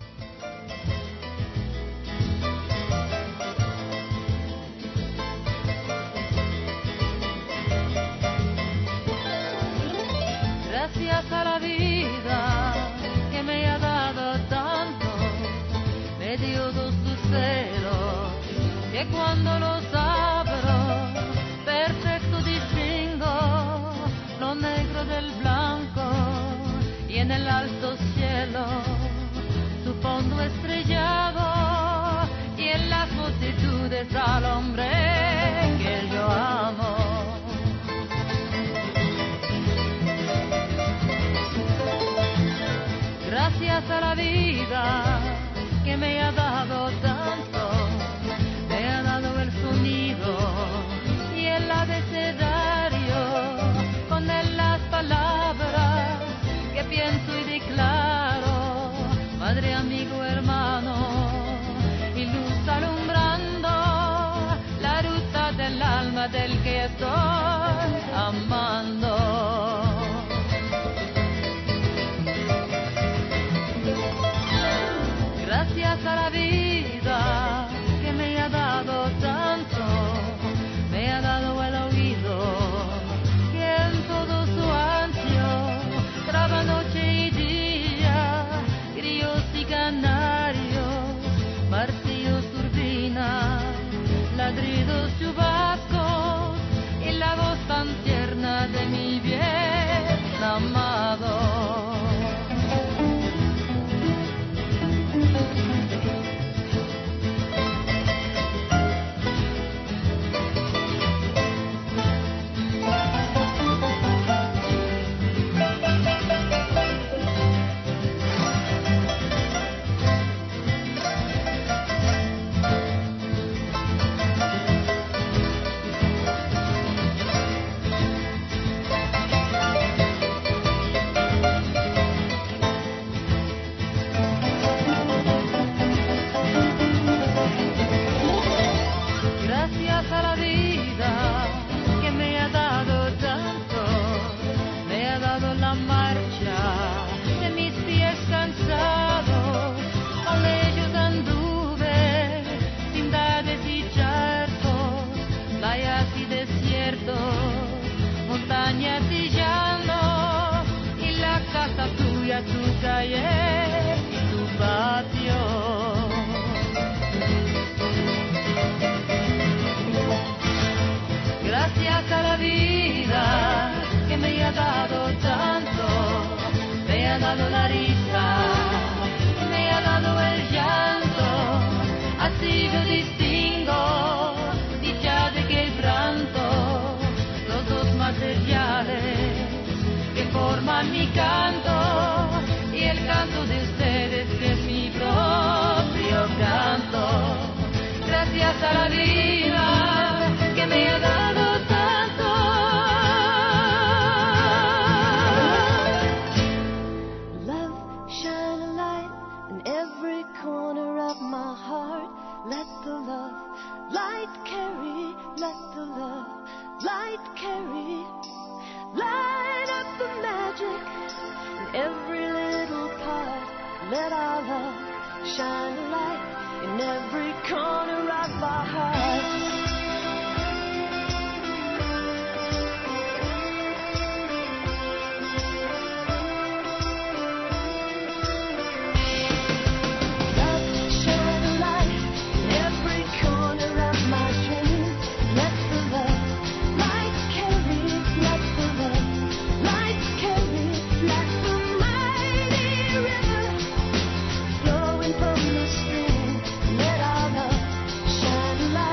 Gracias a la vida que me ha dado tanto, me dio dos luceros que cuando los abro perfecto distingo lo negro del blanco y en el alto cielo su fondo estrellado y en las multitudes al hombre que yo amo. Gracias a la vida que me ha dado tanto, me ha dado el sonido y el abecedario, con él las palabras que pienso y declaro, madre, amigo, hermano, y luz alumbrando la ruta del alma del que estoy amando. Gracias a la vida que me ha dado tanto, me ha dado el oído que en todo su ancho traba noche y día, grillos y canarios, martillos, turbinas, ladridos, chubascos y la voz tan tierna de mi bien amado. Tu calle y tu patio. Gracias a la vida que me ha dado tanto, me ha dado la risa, me ha dado el llanto, así yo distingo dicha de quebranto, los dos materiales que forman mi canto y el canto de ustedes que es mi propio canto. Gracias a la vida que me ha dado tanto. Love, shine a light in every corner of my heart. Let the love light carry, let the love light carry. Light up the magic in every little part. Let our love shine a light in every corner of our heart. Shine a light.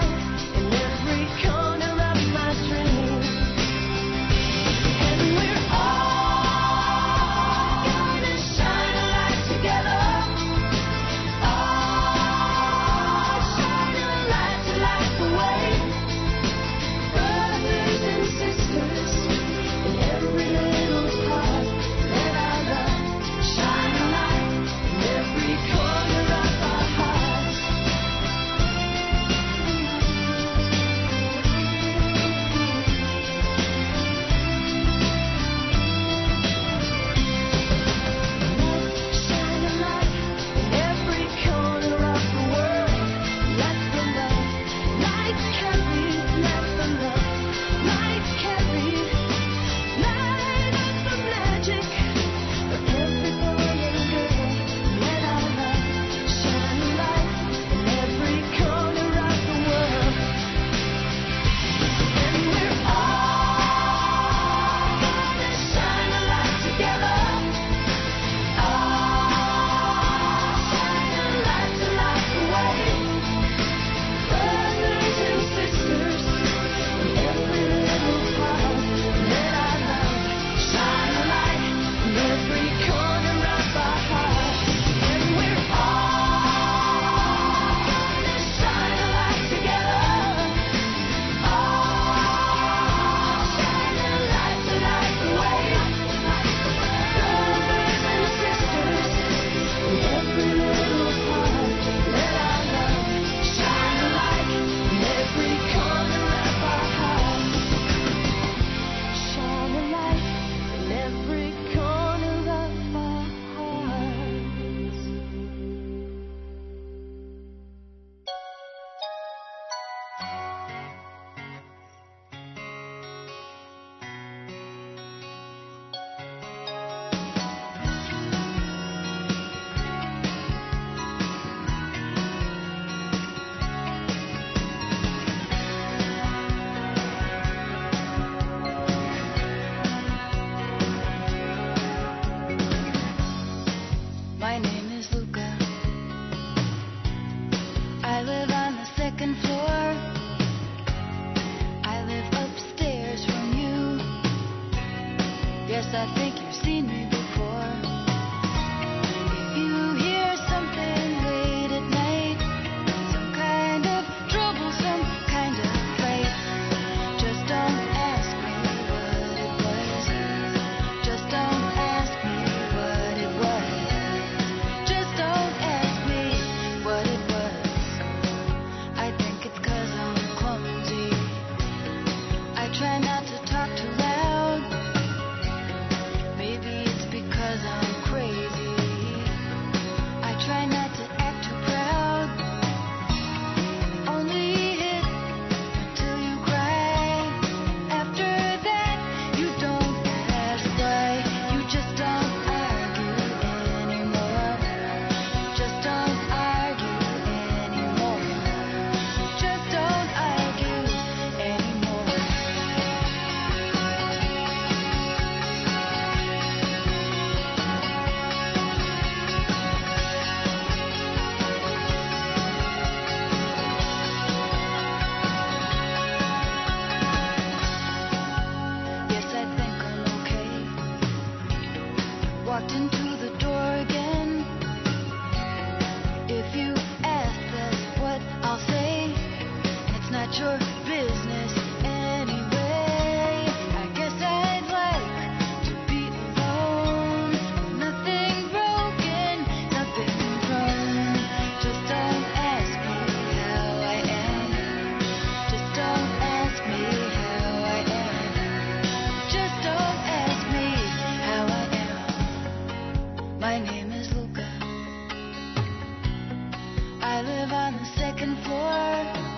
second floor.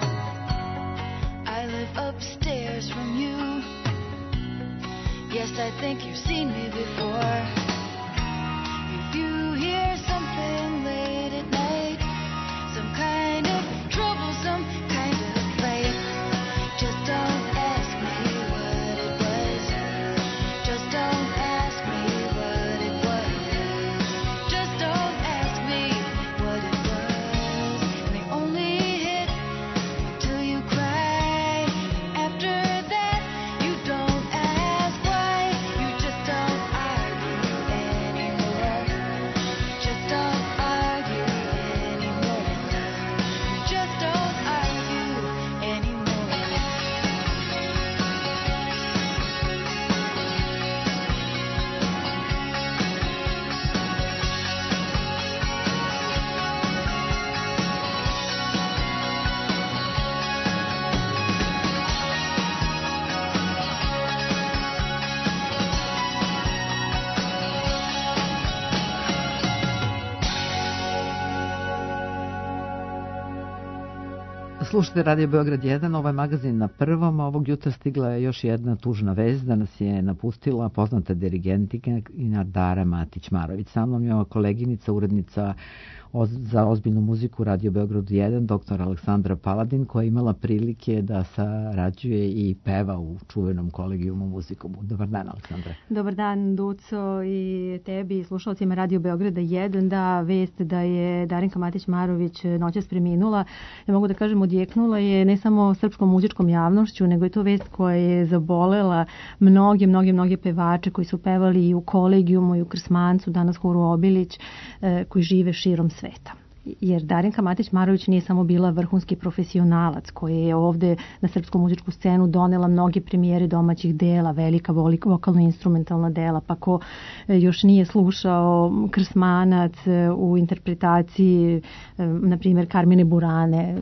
I live upstairs from you. Yes, I think you've seen me before. If you hear something late at night, some kind of trouble, some kind of fight, just don't ask me what it was. Just don't ask me what it was. Just don't ask me what it was. And they only hit till you cry. After that, you don't ask why. You just don't argue anymore. Just don't argue anymore. Just don't argue anymore. Slušajte Radio Beograd jedan, ovaj magazin na prvom. Ovog jutra stigla je još jedna tužna vest da nas je napustila poznata dirigentkinja Dara Matić-Marović. Sa mnom je ova koleginica, urednica za ozbiljnu muziku Radio Beograd jedan, doktor Aleksandra Paladin, koja je imala prilike da sarađuje i peva u čuvenom kolegijumu muzikom. Dobar dan, Aleksandra. Dobar dan, Duco, i tebi i slušalcima Radio Beograda jedan. Da, vest da je Darinka Matić-Marović noćas preminula, ja mogu da kažem, odjeknula je ne samo srpskom muzičkom javnošću, nego je to vest koja je zabolela mnoge, mnoge, mnoge pevače koji su pevali i u kolegijumu i u Krsmancu, danas Horu Obilić, koji žive širom sveta. Jer Darinka Matić-Marović nije samo bila vrhunski profesionalac koji je ovde na srpsku muzičku scenu donela mnoge premijere domaćih dela, velika vokalno-instrumentalna dela, pa ko još nije slušao Krsmanac u interpretaciji, na primjer, Karmine Burane,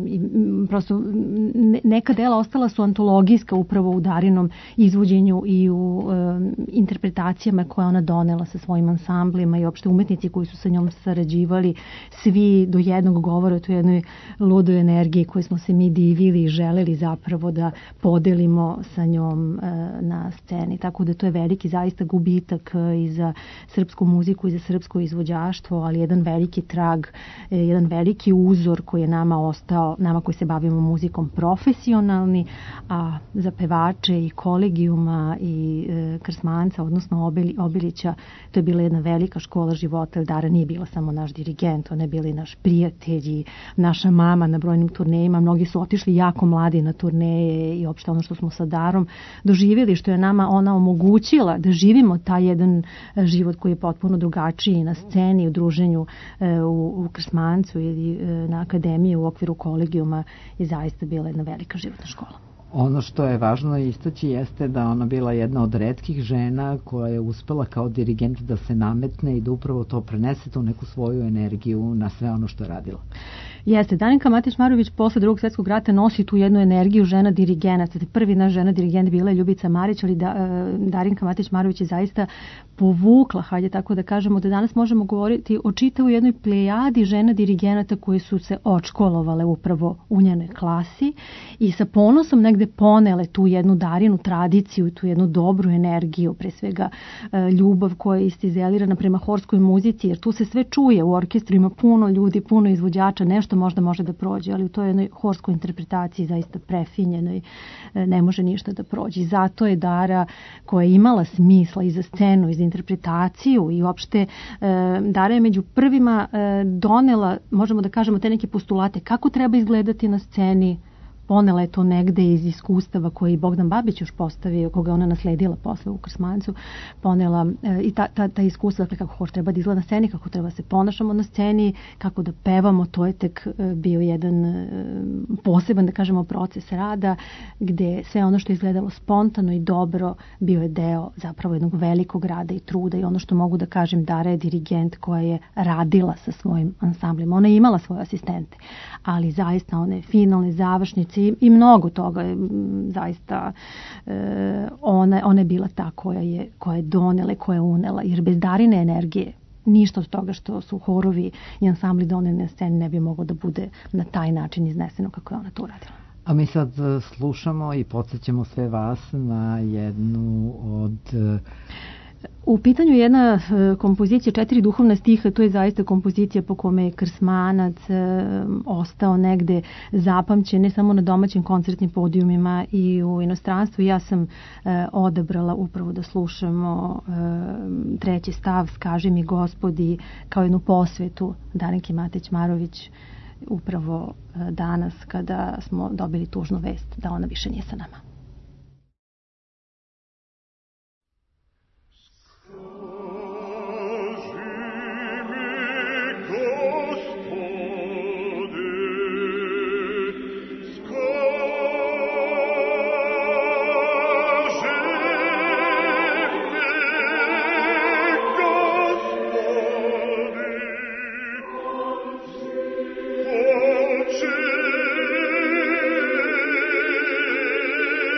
prosto neka dela ostala su antologijska upravo u Darinom izvođenju i u interpretacijama koje ona donela sa svojim ansamblima i opšte umetnici koji su sa njom sarađivali, svi do jednog govora o toj jednoj ludoj energiji koju smo se mi divili i želeli zapravo da podelimo sa njom e, na sceni. Tako da to je veliki zaista gubitak e, i za srpsku muziku i za srpsko izvođaštvo, ali jedan veliki trag, e, jedan veliki uzor koji je nama ostao, nama koji se bavimo muzikom profesionalni, a za pevače i kolegijuma i e, Krsmanca, odnosno Obili, Obilića, to je bila jedna velika škola života, jer Dara nije bila samo naš dirigent, ona je bili naš prijatelji, naša mama na brojnim turnejima, mnogi su otišli jako mladi na turneje i opšte ono što smo sa Darom doživjeli, što je nama ona omogućila da živimo taj jedan život koji je potpuno drugačiji na sceni, u druženju u, u Krsmancu ili na akademiji u okviru kolegijuma je zaista bila jedna velika životna škola. Ono što je važno istaći jeste da ona bila jedna od retkih žena koja je uspela kao dirigent da se nametne i da upravo to prenese tu neku svoju energiju na sve ono što je radila. Jeste, Darinka Matić-Marović posle drugog svjetskog rata nosi tu jednu energiju žena dirigenata. Prvi naš žena dirigent bila je Ljubica Marić, ali da, Darinka Matić-Marović je zaista povukla, hajde tako da kažemo, da danas možemo govoriti o čitavoj jednoj plejadi žena dirigenata koje su se odškolovale upravo u njenoj klasi i sa ponosom negde ponele tu jednu Darinu tradiciju, tu jednu dobru energiju, pre svega ljubav koja je istizelirana prema horskoj muzici, jer tu se sve čuje, u orkestru ima puno ljudi, puno izvođača, nešto možda može da prođe, ali u toj jednoj horskoj interpretaciji zaista prefinjenoj ne može ništa da prođe. Zato je Dara, koja je imala smisla i za scenu i za interpretaciju i uopšte Dara je među prvima donela, možemo da kažemo, te neke postulate kako treba izgledati na sceni. Ponela je to negde iz iskustava koji Bogdan Babić još postavio, koga ona nasledila posle u Krsmancu, ponela e, i ta, ta, ta iskustva, dakle kako hor treba da izgleda na sceni, kako treba se ponašamo na sceni, kako da pevamo, to je tek e, bio jedan e, poseban, da kažemo, proces rada, gde sve ono što je izgledalo spontano i dobro bio je deo zapravo jednog velikog rada i truda i ono što mogu da kažem, Dara je dirigent koja je radila sa svojim ansamblima. Ona je imala svoje asistente, ali zaista one finalne završnice i mnogo toga je zaista e, ona, ona je bila ta koja je, koja je donela, koja je unela, jer bez Darine energije ništa od toga što su horovi i ansambli doneli na sceni ne bi moglo da bude na taj način izneseno kako je ona to uradila. A mi sad slušamo i podsjećamo sve vas na jednu od... U pitanju je jedna e, kompozicija, četiri duhovna stiha, to je zaista kompozicija po kome je Krsmanac e, ostao negde zapamćen, ne samo na domaćim koncertnim podijumima i u inostranstvu. Ja sam e, odabrala upravo da slušamo e, treći stav Skaži mi Gospodi kao jednu posvetu Darinki Matić-Marović upravo e, danas kada smo dobili tužnu vest da ona više nije sa nama. Oh,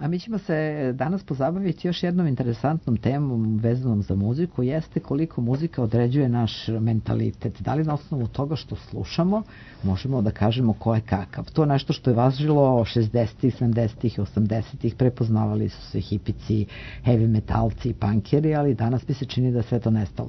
A mi ćemo se danas pozabaviti još jednom interesantnom temom vezanom za muziku, jeste koliko muzika određuje naš mentalitet. Da li na osnovu toga što slušamo možemo da kažemo ko je kakav. To je nešto što je važilo šezdesetih, sedamdesetih i osamdesetih, prepoznavali su se hipici, heavy metalci i punkeri, ali danas mi se čini da sve to nestalo.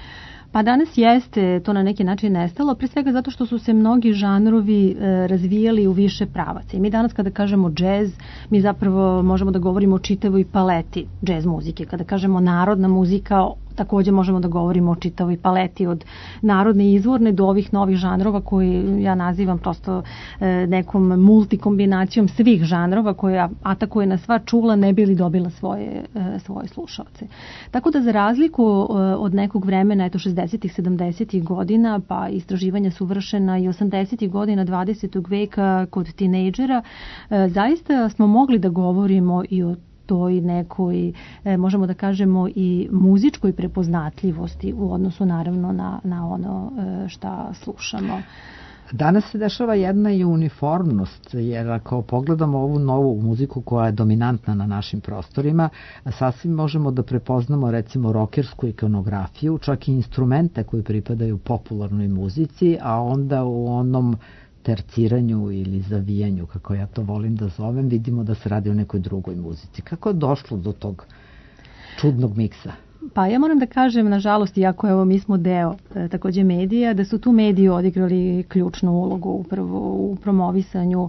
Pa danas jeste to na neki način nestalo, pre svega zato što su se mnogi žanrovi e, razvijali u više pravaca. I mi danas kada kažemo džez, mi zapravo možemo da govorimo o čitavoj paleti džez muzike. Kada kažemo narodna muzika, takođe možemo da govorimo o čitavoj paleti od narodne izvorne do ovih novih žanrova koji ja nazivam prosto e, nekom multikombinacijom svih žanrova koja atakuje na sva čula ne bi li dobila svoje, e, svoje slušalce. Tako da za razliku e, od nekog vremena, eto šezdesetih, sedamdesetih godina, pa istraživanja su vršena i osamdesetih godina dvadesetog veka kod tinejdžera, e, zaista smo mogli da govorimo i o toj nekoj, e, možemo da kažemo i muzičkoj prepoznatljivosti u odnosu naravno na, na ono e, šta slušamo. Danas se dešava jedna i uniformnost, jer ako pogledamo ovu novu muziku koja je dominantna na našim prostorima, sasvim možemo da prepoznamo recimo rokersku ikonografiju, čak i instrumente koji pripadaju popularnoj muzici, a onda u onom terciranju ili zavijanju, kako ja to volim da zovem, vidimo da se radi o nekoj drugoj muzici. Kako je došlo do tog čudnog miksa? Pa ja moram da kažem, nažalost, iako evo mi smo deo e, takođe medija, da su tu mediji odigrali ključnu ulogu upravo u promovisanju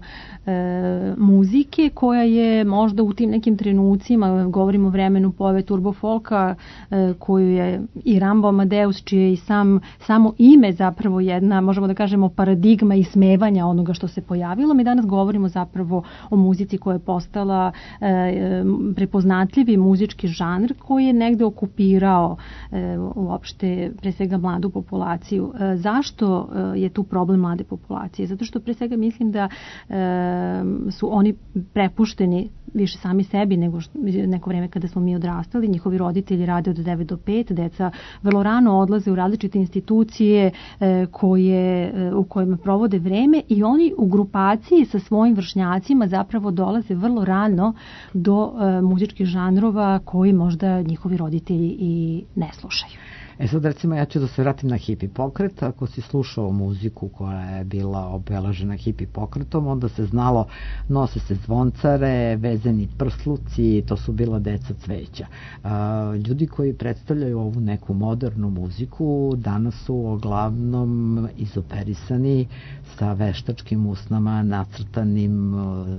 e, muzike koja je možda u tim nekim trenucima, govorimo o vremenu pojave turbo folka, e, koju je i Rambo Amadeus, čije i sam, samo ime zapravo jedna, možemo da kažemo, paradigma ismevanja onoga što se pojavilo. Mi danas govorimo zapravo o muzici koja je postala e, prepoznatljivi muzički žanr koji je negde okupirao e, uopšte pre svega mladu populaciju. E, zašto e, je tu problem mlade populacije? Zato što pre svega mislim da e, su oni prepušteni više sami sebi nego što, neko vreme kada smo mi odrastali. Njihovi roditelji rade od devet do pet, deca vrlo rano odlaze u različite institucije e, koje, e, u kojima provode vreme i oni u grupaciji sa svojim vršnjacima zapravo dolaze vrlo rano do e, muzičkih žanrova koji možda njihovi roditelji i ne slušaju. E sad recimo ja ću da se vratim na hipi pokret. Ako si slušao muziku koja je bila obeležena hipi pokretom, onda se znalo nose se zvoncare, vezeni prsluci, to su bila deca cveća. A, ljudi koji predstavljaju ovu neku modernu muziku danas su uglavnom izoperisani sa veštačkim usnama, nacrtanim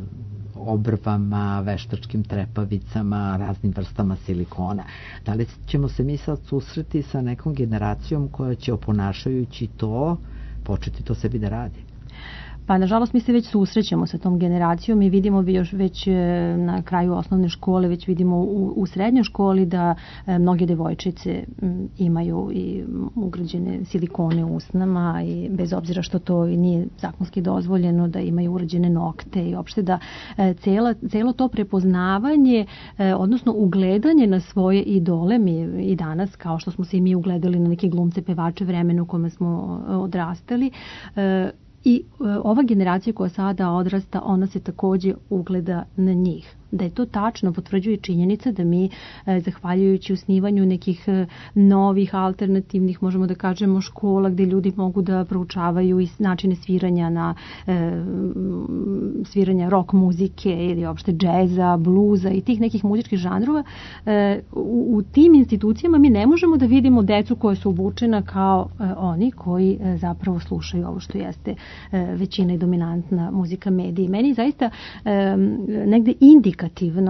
obrvama, veštačkim trepavicama, raznim vrstama silikona. Da li ćemo se mi sad susreti sa nekom generacijom koja će oponašajući to početi to sebi da radi? Pa nažalost mi se već susrećemo sa tom generacijom i vidimo još već na kraju osnovne škole, već vidimo u, u srednjoj školi da e, mnoge devojčice m, imaju i ugrađene silikone u usnama i bez obzira što to i nije zakonski dozvoljeno, da imaju urađene nokte i uopšte da e, cela, celo to prepoznavanje, e, odnosno ugledanje na svoje idole, mi i danas, kao što smo se i mi ugledali na neke glumce, pevače vremenu u kome smo odrastali, e, i ova generacija koja sada odrasta, ona se takođe ugleda na njih. Da je to tačno potvrđuje činjenica da mi, e, zahvaljujući osnivanju nekih e, novih alternativnih, možemo da kažemo, škola gde ljudi mogu da proučavaju i načine sviranja na e, sviranja rock muzike ili uopšte džeza, bluza i tih nekih muzičkih žanrova, e, u, u tim institucijama mi ne možemo da vidimo decu koja su obučena kao e, oni koji e, zapravo slušaju ovo što jeste e, većina i dominantna muzika mediji. Meni zaista e, negde indikativno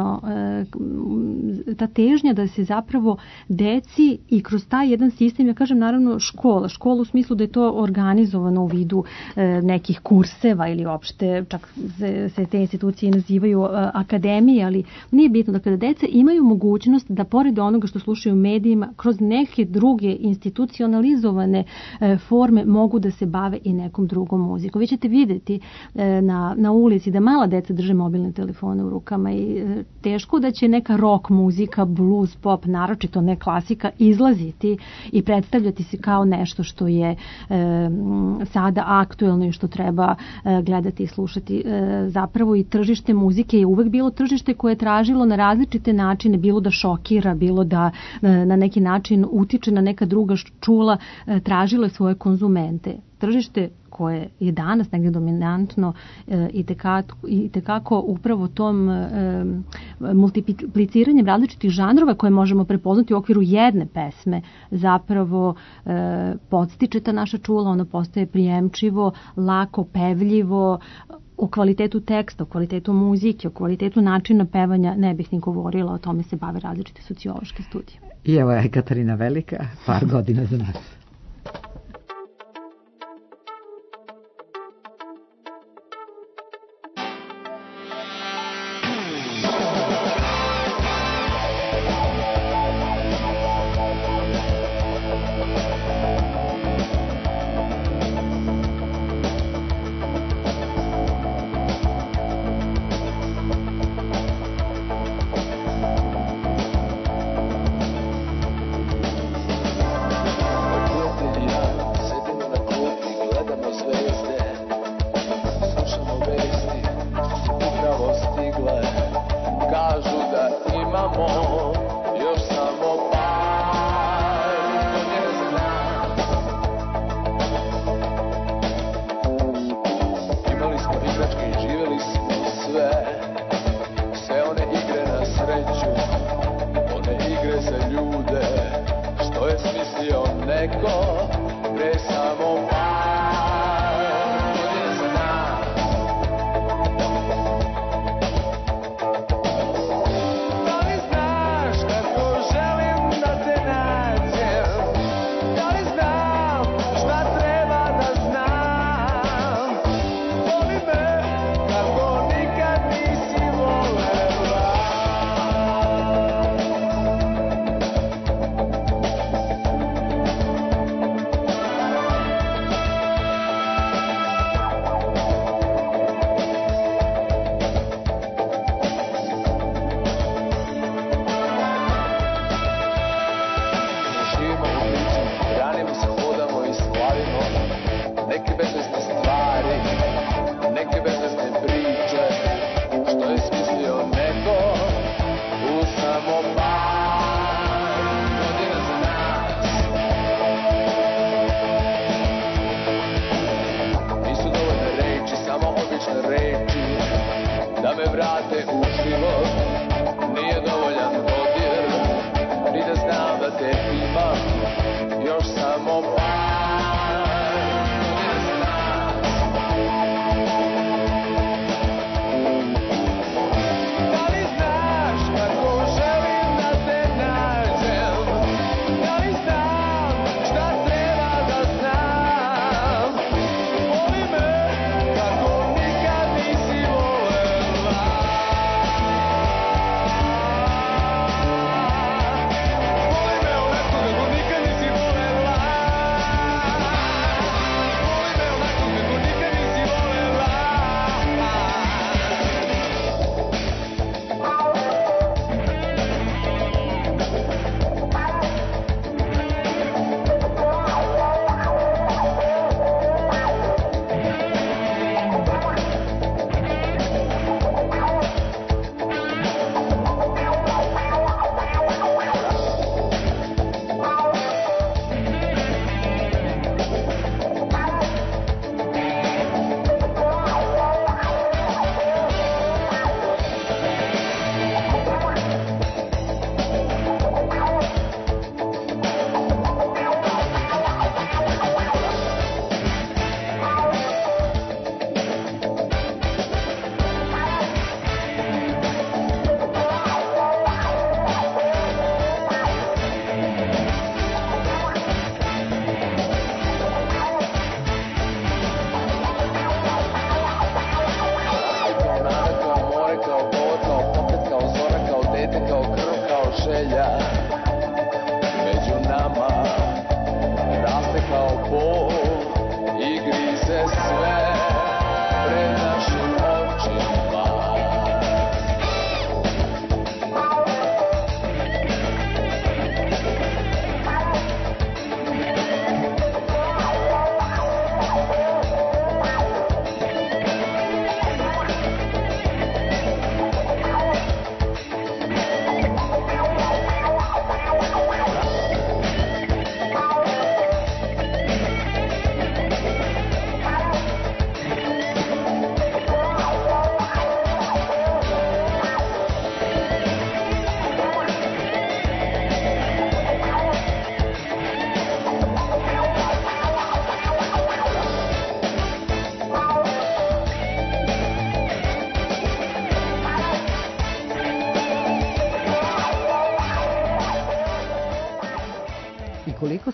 ta težnja da se zapravo deci i kroz taj jedan sistem, ja kažem naravno škola, škola u smislu da je to organizovano u vidu nekih kurseva ili uopšte čak se te institucije nazivaju akademije, ali nije bitno da kada deca imaju mogućnost da pored onoga što slušaju u medijima, kroz neke druge institucionalizovane forme mogu da se bave i nekom drugom muzikom. Vi ćete videti na, na ulici da mala deca drže mobilne telefone u rukama teško da će neka rock muzika, blues, pop, naročito ne klasika, izlaziti i predstavljati se kao nešto što je e, sada aktuelno i što treba e, gledati i slušati. E, zapravo i tržište muzike je uvek bilo tržište koje je tražilo na različite načine, bilo da šokira, bilo da e, na neki način utiče na neka druga čula, e, tražilo je svoje konzumente. Tržište koje je danas negdje dominantno e, i, tekako, i tekako upravo tom e, multipliciranjem različitih žanrova koje možemo prepoznati u okviru jedne pesme zapravo e, podstiče ta naša čula, ono postaje prijemčivo, lako, pevljivo, o kvalitetu teksta, o kvalitetu muzike, o kvalitetu načina pevanja ne bih ni govorila, o tome se bave različite sociološke studije. I evo je Katarina Velika, par godina za nas.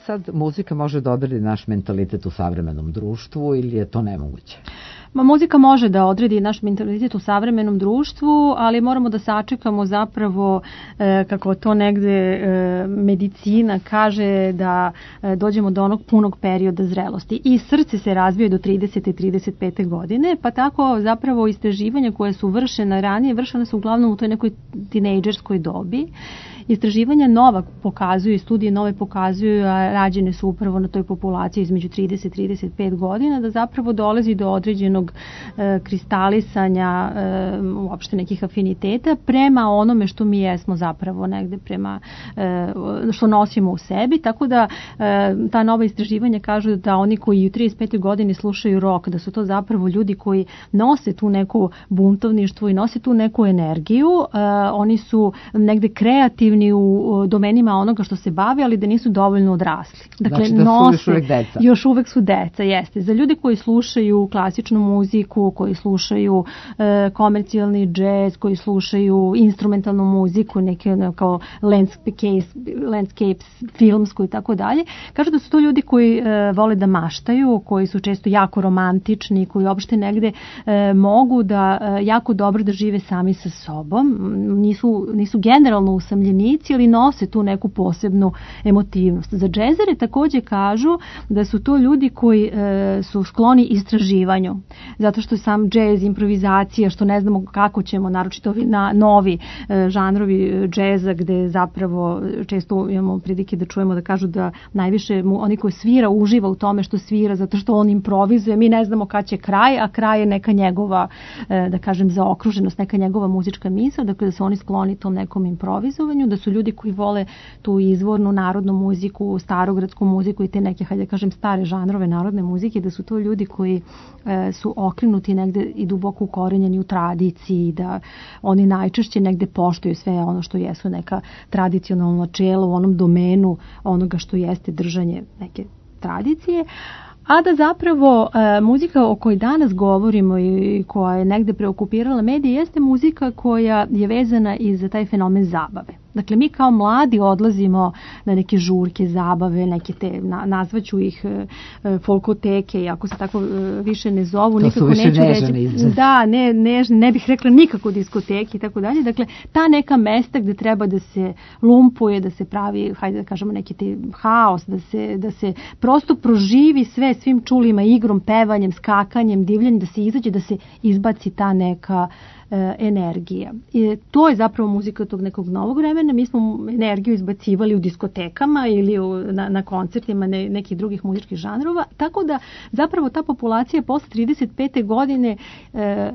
sad muzika može da odredi naš mentalitet u savremenom društvu ili je to nemoguće? Ma, muzika može da odredi naš mentalitet u savremenom društvu, ali moramo da sačekamo zapravo, e, kako to negde e, medicina kaže, da e, dođemo do onog punog perioda zrelosti. I srce se razvije do tridesete i trideset pete godine, pa tako zapravo istraživanja koje su vršena ranije, vršene su uglavnom u toj nekoj tinejdžerskoj dobi. Istraživanja nova pokazuju i studije nove pokazuju, a rađene su upravo na toj populaciji između trideset i trideset pet godina, da zapravo dolazi do određenog e, kristalisanja e, uopšte nekih afiniteta prema onome što mi jesmo zapravo negde, prema e, što nosimo u sebi, tako da e, ta nova istraživanja kažu da oni koji u trideset petoj godini slušaju rock, da su to zapravo ljudi koji nose tu neku buntovništvo i nose tu neku energiju, e, oni su negde kreativni u domenima onoga što se bave, ali da nisu dovoljno odrasli. Dakle, znači da nose, su još uvek deca. Još uvek su deca, jeste. Za ljude koji slušaju klasičnu muziku, koji slušaju e, komercijalni džez, koji slušaju instrumentalnu muziku, neke kao landscapes, landscapes filmsku i tako dalje, kažu da su to ljudi koji e, vole da maštaju, koji su često jako romantični, koji uopšte negde e, mogu da e, jako dobro da žive sami sa sobom. Nisu, nisu generalno usamljeni, ali nose tu neku posebnu emotivnost. Za džezere takođe kažu da su to ljudi koji e, su skloni istraživanju, zato što sam džez, improvizacija, što ne znamo kako ćemo, naročito ovi na, novi e, žanrovi džeza, gde zapravo često imamo prilike da čujemo da kažu da najviše mu, oni koji svira uživa u tome što svira, zato što on improvizuje, mi ne znamo kad će kraj, a kraj je neka njegova, e, da kažem, zaokruženost, neka njegova muzička misao, dakle da su oni skloni tom nekom improvizovanju, da su ljudi koji vole tu izvornu narodnu muziku, starogradsku muziku i te neke, hajde da kažem, stare žanrove narodne muzike, da su to ljudi koji e, su okrenuti negde i duboko ukorenjeni u tradiciji, da oni najčešće negde poštuju sve ono što jesu neka tradicionalno načelo u onom domenu onoga što jeste držanje neke tradicije. A da zapravo e, muzika o kojoj danas govorimo i koja je negde preokupirala medije jeste muzika koja je vezana i za taj fenomen zabave. Dakle, mi kao mladi odlazimo na neke žurke, zabave, neke te, na, nazvaću ih e, folkoteke, iako se tako e, više ne zovu. To nikako su više neću nežani reći, izraz. Da, ne, ne, ne bih rekla nikako diskoteke i tako dalje. Dakle, ta neka mesta gde treba da se lumpuje, da se pravi, hajde da kažemo, neki te haos, da se, da se prosto proživi sve svim čulima, igrom, pevanjem, skakanjem, divljanjem, da se izađe, da se izbaci ta neka energija. I to je zapravo muzika tog nekog novog vremena. Mi smo energiju izbacivali u diskotekama ili u, na, na koncertima ne, nekih drugih muzičkih žanrova, tako da zapravo ta populacija posle trideset pete godine e, e,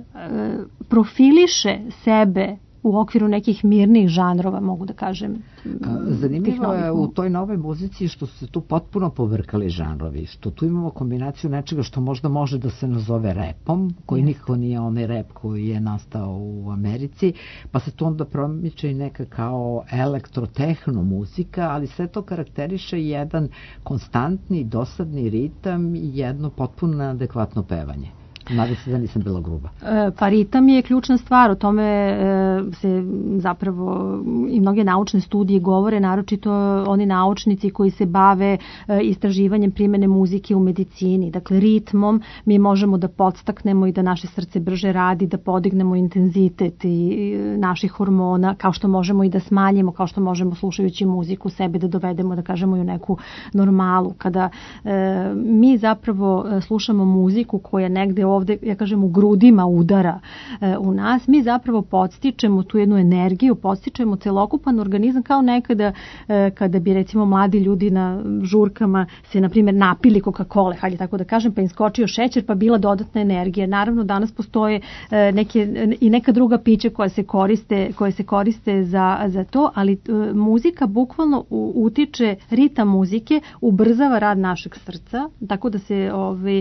profiliše sebe u okviru nekih mirnih žanrova, mogu da kažem. Zanimljivo je u toj novoj muzici što su se tu potpuno povrkali žanrovi, što tu imamo kombinaciju nečega što možda može da se nazove repom, koji nikako nije onaj rep koji je nastao u Americi, pa se tu onda promiče i neka kao elektrotehno muzika, ali sve to karakteriše jedan konstantni, dosadni ritam i jedno potpuno adekvatno pevanje. Nadam se da nisam bila gruba. E, pa ritam je ključna stvar, o tome e, se zapravo i mnoge naučne studije govore, naročito oni naučnici koji se bave e, istraživanjem primene muzike u medicini. Dakle, ritmom mi možemo da podstaknemo i da naše srce brže radi, da podignemo intenzitet i, i naših hormona, kao što možemo i da smanjimo, kao što možemo slušajući muziku sebe da dovedemo, da kažemo, i u neku normalu. Kada e, mi zapravo slušamo muziku koja negde ovde, ja kažem, u grudima udara e, u nas, mi zapravo podstičemo tu jednu energiju, podstičemo celokupan organizam, kao nekada e, kada bi recimo mladi ljudi na žurkama se na primjer napili Coca-Cola, hajde tako da kažem, pa im skočio šećer, pa bila dodatna energija. Naravno, danas postoje e, neke i neka druga pića koja se koriste, koje se koriste za, za to, ali e, muzika bukvalno u, utiče, ritam muzike ubrzava rad našeg srca, tako da se ovaj,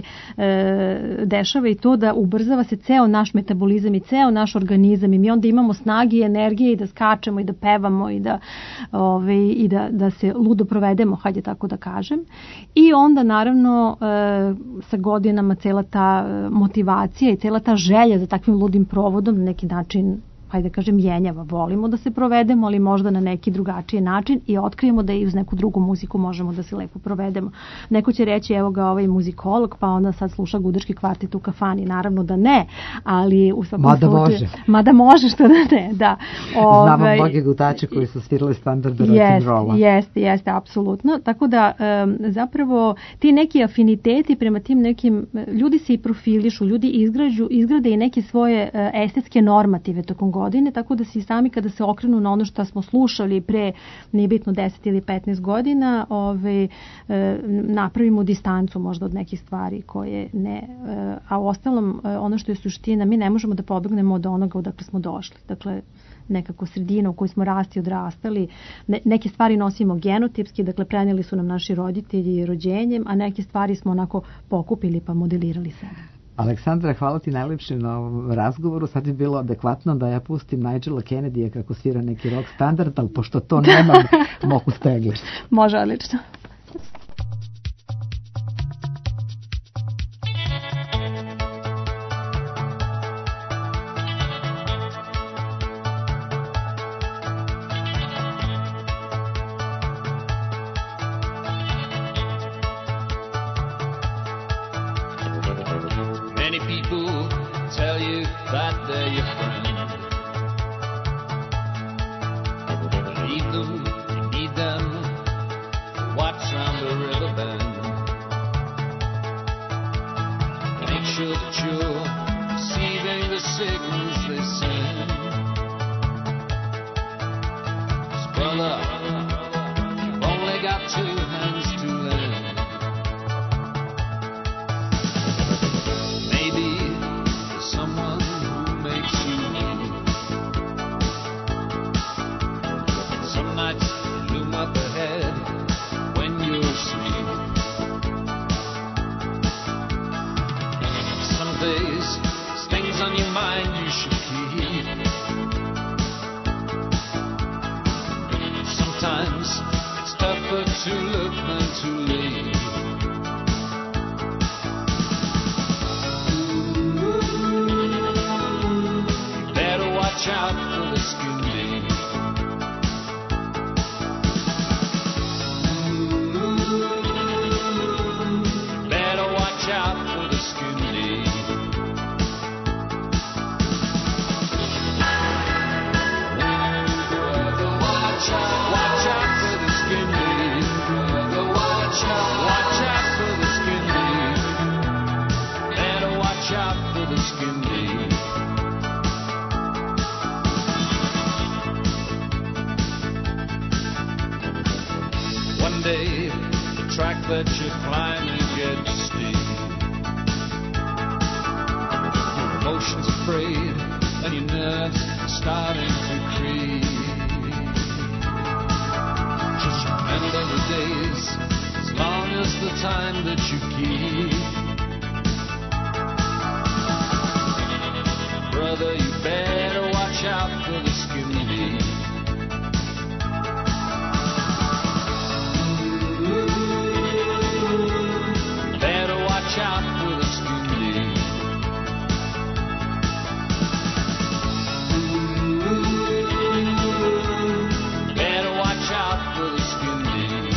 e, dešava i to da ubrzava se ceo naš metabolizam i ceo naš organizam i mi onda imamo snage i energije i da skačemo i da pevamo i da, ovaj, i da, da se ludo provedemo, hajde tako da kažem. I onda naravno e, sa godinama cela ta motivacija i cela ta želja za takvim ludim provodom na neki način hajde da kažem, jenjava. Volimo da se provedemo, ali možda na neki drugačiji način i otkrijemo da i uz neku drugu muziku možemo da se lepo provedemo. Neko će reći, evo ga ovaj muzikolog, pa onda sad sluša gudački kvartet u kafani. Naravno da ne, ali u svakom Mada slučaju... može. Mada može, što da ne, da. Znamo Ovaj, mnoge gutače koji su svirali standarde Jeste, rock'n'rolla. jeste, jeste, apsolutno. Tako da em, zapravo ti neki afiniteti prema tim nekim, ljudi se i profilišu, ljudi izgrađu, izgrade i neke svoje e, estetske normative tokom godine, tako da se i sami kada se okrenu na ono što smo slušali pre, nije bitno deset ili petnaest godina, ovaj, e, napravimo distancu možda od nekih stvari koje ne, e, a u ostalom e, ono što je suština, mi ne možemo da pobegnemo od onoga odakle smo došli. Dakle, nekako sredina u kojoj smo rasti, odrastali. Ne, neke stvari nosimo genotipski, dakle prenijeli su nam naši roditelji rođenjem, a neke stvari smo onako pokupili pa modelirali sebe. Aleksandra, hvala ti najlepše na ovom razgovoru. Sad bi bilo adekvatno da ja pustim Nigela Kennedy-a kako svira neki rock standard, ali pošto to nemam, mogu Steglers. Može, odlično. Many people tell you that they're your friend. Believe them, you need them. Watch round the river bend. Make sure that you're receiving the signals they send. 'Cause brother, you've only got two hands to lend. Maybe there's someone who makes you weep. Some nights loom up ahead when you're asleep. Some days there's things on your mind you should keep. Sometimes it's tougher to look than to leave. Watch out for the skin deep. Better watch out for the skin deep. Watch out, watch out for the skin deep. Watch out, watch out for the skin deep. Better watch out for the skin deep. One day, the track that you're climbing gets steep. Your emotions are frayed and your nerves are starting to creep. Just remember the days, as long as the time that you keep. Brother, you better watch out for the skin deep. Watch out for the skin deep. Better watch out for the skin deep.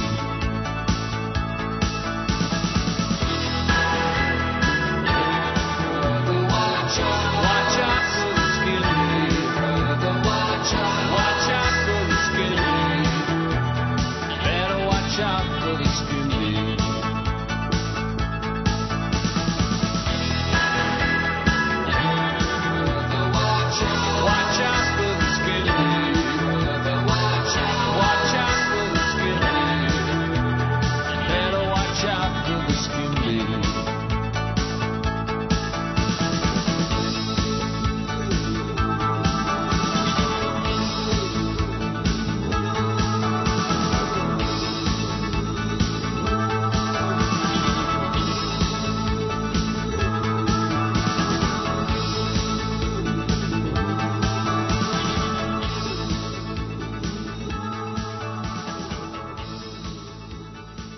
Watch out, watch out for the skin deep. Watch out, watch out for the skin deep. Better watch out for the skin deep.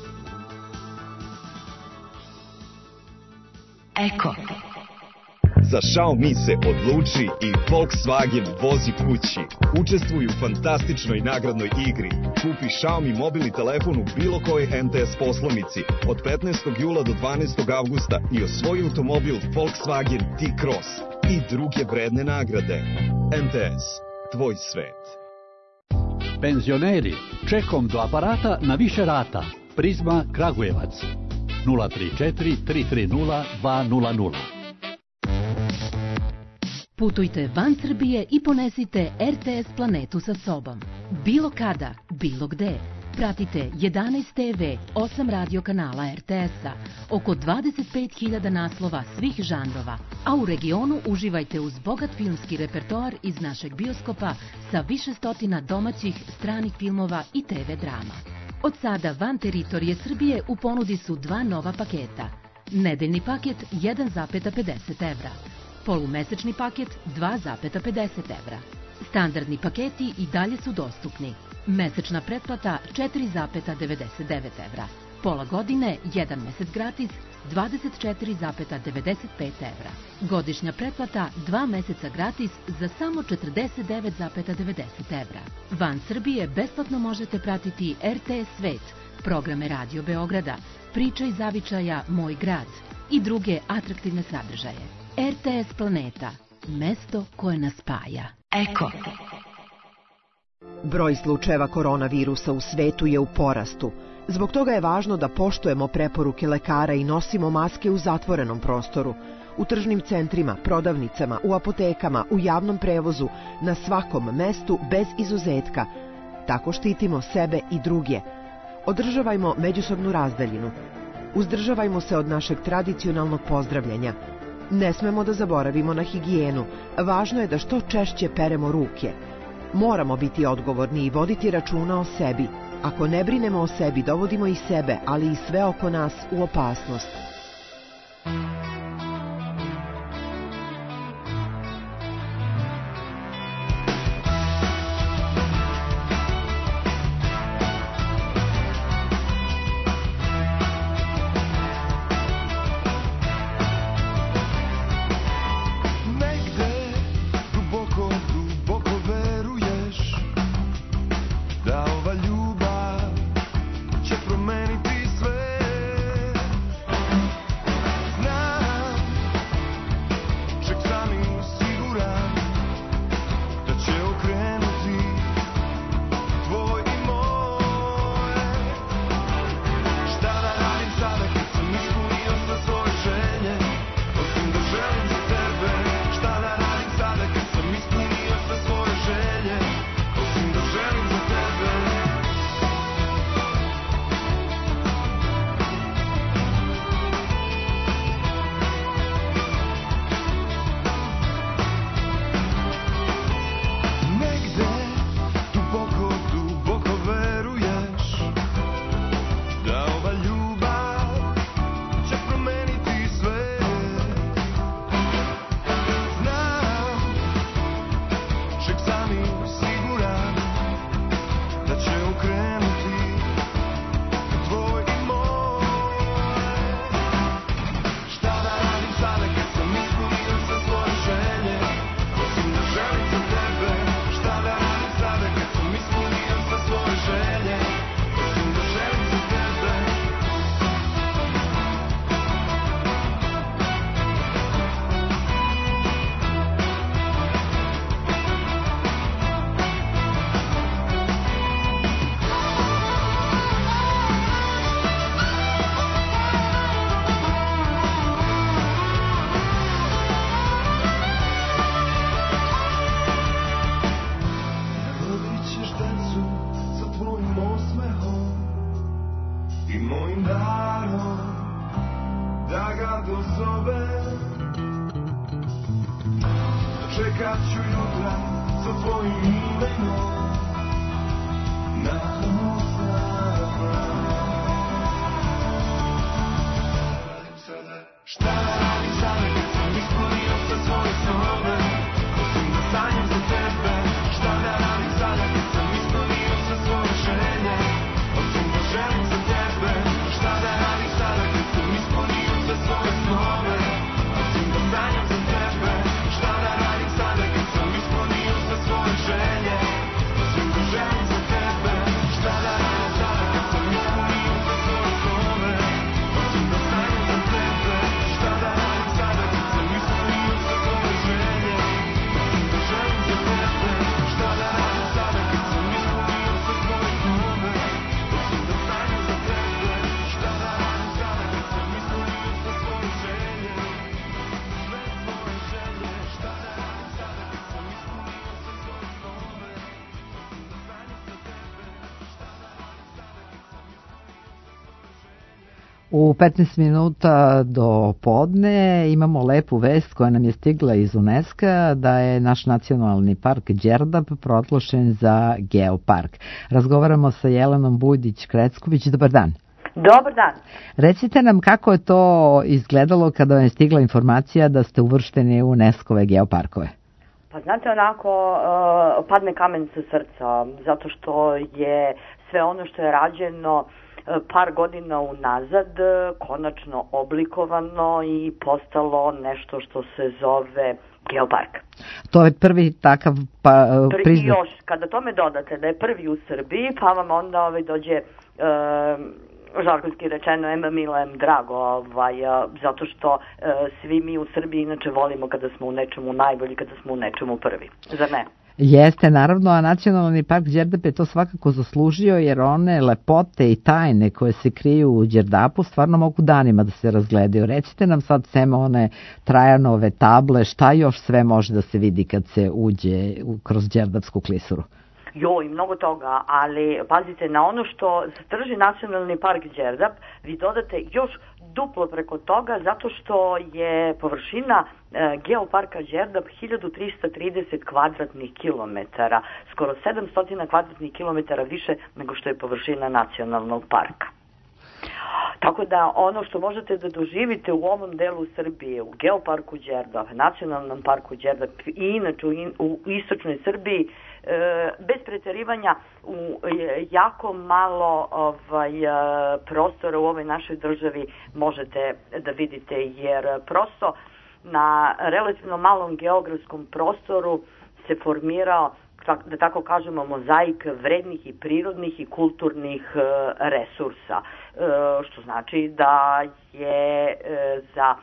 Eko. Za Xiaomi se odluči i Volkswagen vozi kući. Učestvuj u fantastičnoj nagradnoj igri. Kupi Xiaomi mobilni telefon u bilo kojoj M T S poslovnici od petnaestog jula do dvanaestog avgusta i osvoji automobil Volkswagen T-Cross i druge vredne nagrade. M T S. Tvoj svet. Penzioneri, čekom do aparata na više rata. Prizma Kragujevac. nula tri četiri tri tri nula dva nula nula. Putujte van Srbije i ponesite R T S Planetu sa sobom. Bilo kada, bilo gde. Pratite jedanaest T V, osam radio kanala R T S-a, oko dvadeset pet hiljada naslova svih žanrova, a u regionu uživajte uz bogat filmski repertoar iz našeg bioskopa sa više stotina domaćih, stranih filmova i T V drama. Od sada van teritorije Srbije u ponudi su dva nova paketa. Nedeljni paket jedan zarez pedeset evra, polumesečni paket dva zarez pedeset evra. Standardni paketi i dalje su dostupni. Mesečna pretplata četiri zarez devedeset devet evra. Pola godine, jedan mesec gratis, dvadeset četiri zarez devedeset pet evra. Godišnja pretplata, dva meseca gratis za samo četrdeset devet zarez devedeset evra. Van Srbije besplatno možete pratiti R T S Svet, programe Radio Beograda, Priča iz zavičaja Moj grad i druge atraktivne sadržaje. R T S Planeta, mesto koje nas spaja. Eko. Broj slučajeva koronavirusa u svetu je u porastu. Zbog toga je važno da poštujemo preporuke lekara i nosimo maske u zatvorenom prostoru, u tržnim centrima, prodavnicama, u apotekama, u javnom prevozu, na svakom mestu bez izuzetka. Tako štitimo sebe i druge. Održavajmo međusobnu razdaljinu. Uzdržavajmo se od našeg tradicionalnog pozdravljanja. Ne smemo da zaboravimo na higijenu. Važno je da što češće peremo ruke. Moramo biti odgovorni i voditi računa o sebi. Ako ne brinemo o sebi, dovodimo i sebe, ali i sve oko nas u opasnost. Šta da radim sada kad sam ispunio sve svoje snove, osim da sanjam za tebe. U petnaest minuta do podne imamo lepu vest koja nam je stigla iz UNESCO da je naš nacionalni park Đerdap proglašen za geopark. Razgovaramo sa Jelenom Bujdić-Krecković. Dobar dan. Dobar dan. Recite nam kako je to izgledalo kada vam je stigla informacija da ste uvršteni u UNESCO-ve geoparkove? Pa znate, onako uh, padne kamen sa srca, zato što je sve ono što je rađeno par godina unazad konačno oblikovano i postalo nešto što se zove geopark. To je prvi takav pa, prvi priznak. Još, kada tome dodate da je prvi u Srbiji, pa vam onda ovaj dođe uh, žargonski rečeno em milo em drago, ovaj, uh, zato što uh, svi mi u Srbiji inače volimo kada smo u nečemu najbolji, kada smo u nečemu prvi. Zar ne? Jeste, naravno, a Nacionalni park Đerdap je to svakako zaslužio jer one lepote i tajne koje se kriju u Đerdapu stvarno mogu danima da se razgledaju. Recite nam sad sem one Trajanove table, šta još sve može da se vidi kad se uđe kroz Đerdapsku klisuru? Joj, mnogo toga, ali pazite, na ono što sadrži Nacionalni park Đerdap, vi dodate još duplo preko toga, zato što je površina e, geoparka Đerdap hiljadu trista trideset kvadratnih kilometara, skoro sedamsto kvadratnih kilometara više nego što je površina Nacionalnog parka. Tako da ono što možete da doživite u ovom delu Srbije, u geoparku Đerdap, Nacionalnom parku Đerdap i inače u, in, u istočnoj Srbiji, e, bez preterivanja u e, jako malo ovaj, e, prostora u ovoj našoj državi možete da vidite, jer prosto na relativno malom geografskom prostoru se formirao, da tako kažemo, mozaik vrednih i prirodnih i kulturnih e, resursa, e, što znači da je e, za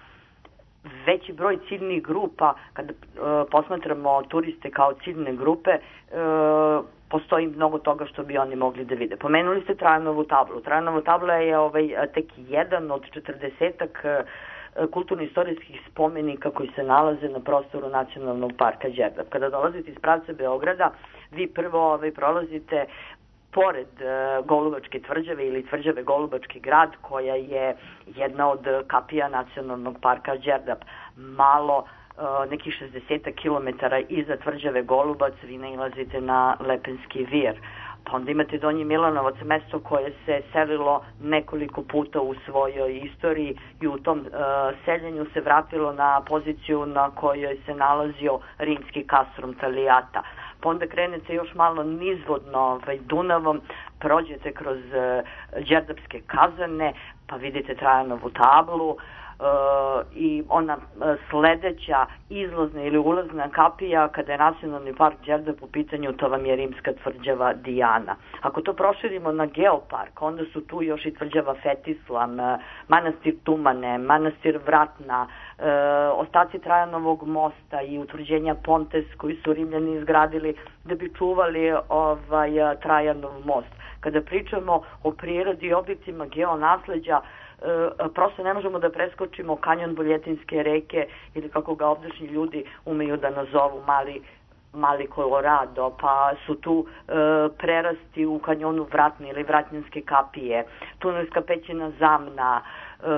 veći broj ciljnih grupa, kada e, posmatramo turiste kao ciljne grupe, e, postoji mnogo toga što bi oni mogli da vide. Pomenuli ste Trajanovu tablu. Trajanova tabla je ovaj, tek jedan od četrdesetak kulturno-istorijskih spomenika koji se nalaze na prostoru Nacionalnog parka Đerdap. Kada dolazite iz pravca Beograda, vi prvo ovaj, prolazite pored uh, Golubačke tvrđave ili tvrđave Golubački grad, koja je jedna od kapija Nacionalnog parka Đerdap. Malo, uh, nekih šezdeset kilometara iza tvrđave Golubac, vi nailazite na Lepenski vir. Pa onda imate Donji Milanovac, mesto koje se selilo nekoliko puta u svojoj istoriji i u tom uh, seljenju se vratilo na poziciju na kojoj se nalazio rimski Castrum Talijata. Pa onda krenete još malo nizvodno ovaj, Dunavom, prođete kroz uh, Đerdapske kazane, pa vidite Trajanovu tablu, Uh, i ona uh, sledeća izlazna ili ulazna kapija kada je Nacionalni park Đerdap u pitanju, to vam je rimska tvrđava Dijana. Ako to proširimo na geopark, onda su tu još i tvrđava Fetislam, uh, manastir Tumane, manastir Vratna, uh, ostaci Trajanovog mosta i utvrđenja Pontes koji su Rimljani izgradili da bi čuvali ovaj, Trajanov most. Kada pričamo o prirodi i objektima geonasleđa, E, prosto ne možemo da preskočimo kanjon Boljetinske reke ili kako ga ovdašnji ljudi umeju da nazovu mali, mali Colorado, pa su tu e, prerasti u kanjonu Vratne ili Vratnjanske kapije, tunelska pećina Zamna, e,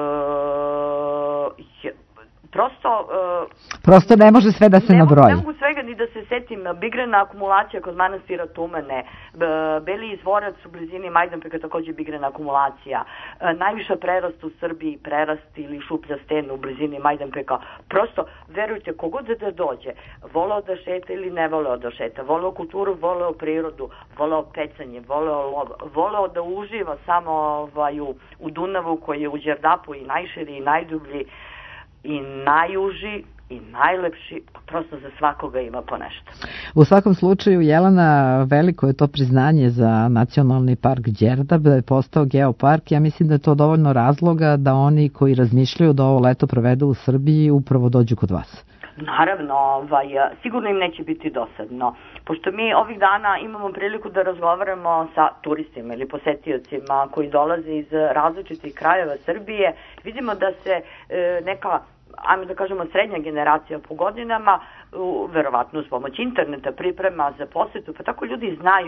je, prosto... Uh, prosto ne može sve da se ne nabroji. Ne mogu svega ni da se setim. Bigrena akumulacija kod manastira Tumane, Beli izvorac u blizini Majdanpeka, takođe bigrena akumulacija. Uh, najviša prerast u Srbiji, prerast ili šuplja stena u blizini Majdanpeka. Prosto, verujte, kogod da dođe, voleo da šeta ili ne voleo da šeta, voleo kulturu, voleo prirodu, voleo pecanje, voleo lov, voleo da uživa samo ovaj, u, u Dunavu koji je u Đerdapu i najširi i najdublji i najuži i najlepši, prosto za svakoga ima po nešto. U svakom slučaju, Jelena, veliko je to priznanje za Nacionalni park Đerdap, da je postao geopark. Ja mislim da je to dovoljno razloga da oni koji razmišljaju da ovo leto provedu u Srbiji upravo dođu kod vas. Naravno, ovaj, sigurno im neće biti dosadno. Pošto mi ovih dana imamo priliku da razgovaramo sa turistima ili posetiocima koji dolaze iz različitih krajeva Srbije, vidimo da se e, neka, ajmo da kažemo, srednja generacija po godinama, u, verovatno uz pomoć interneta, priprema za posetu, pa tako ljudi znaju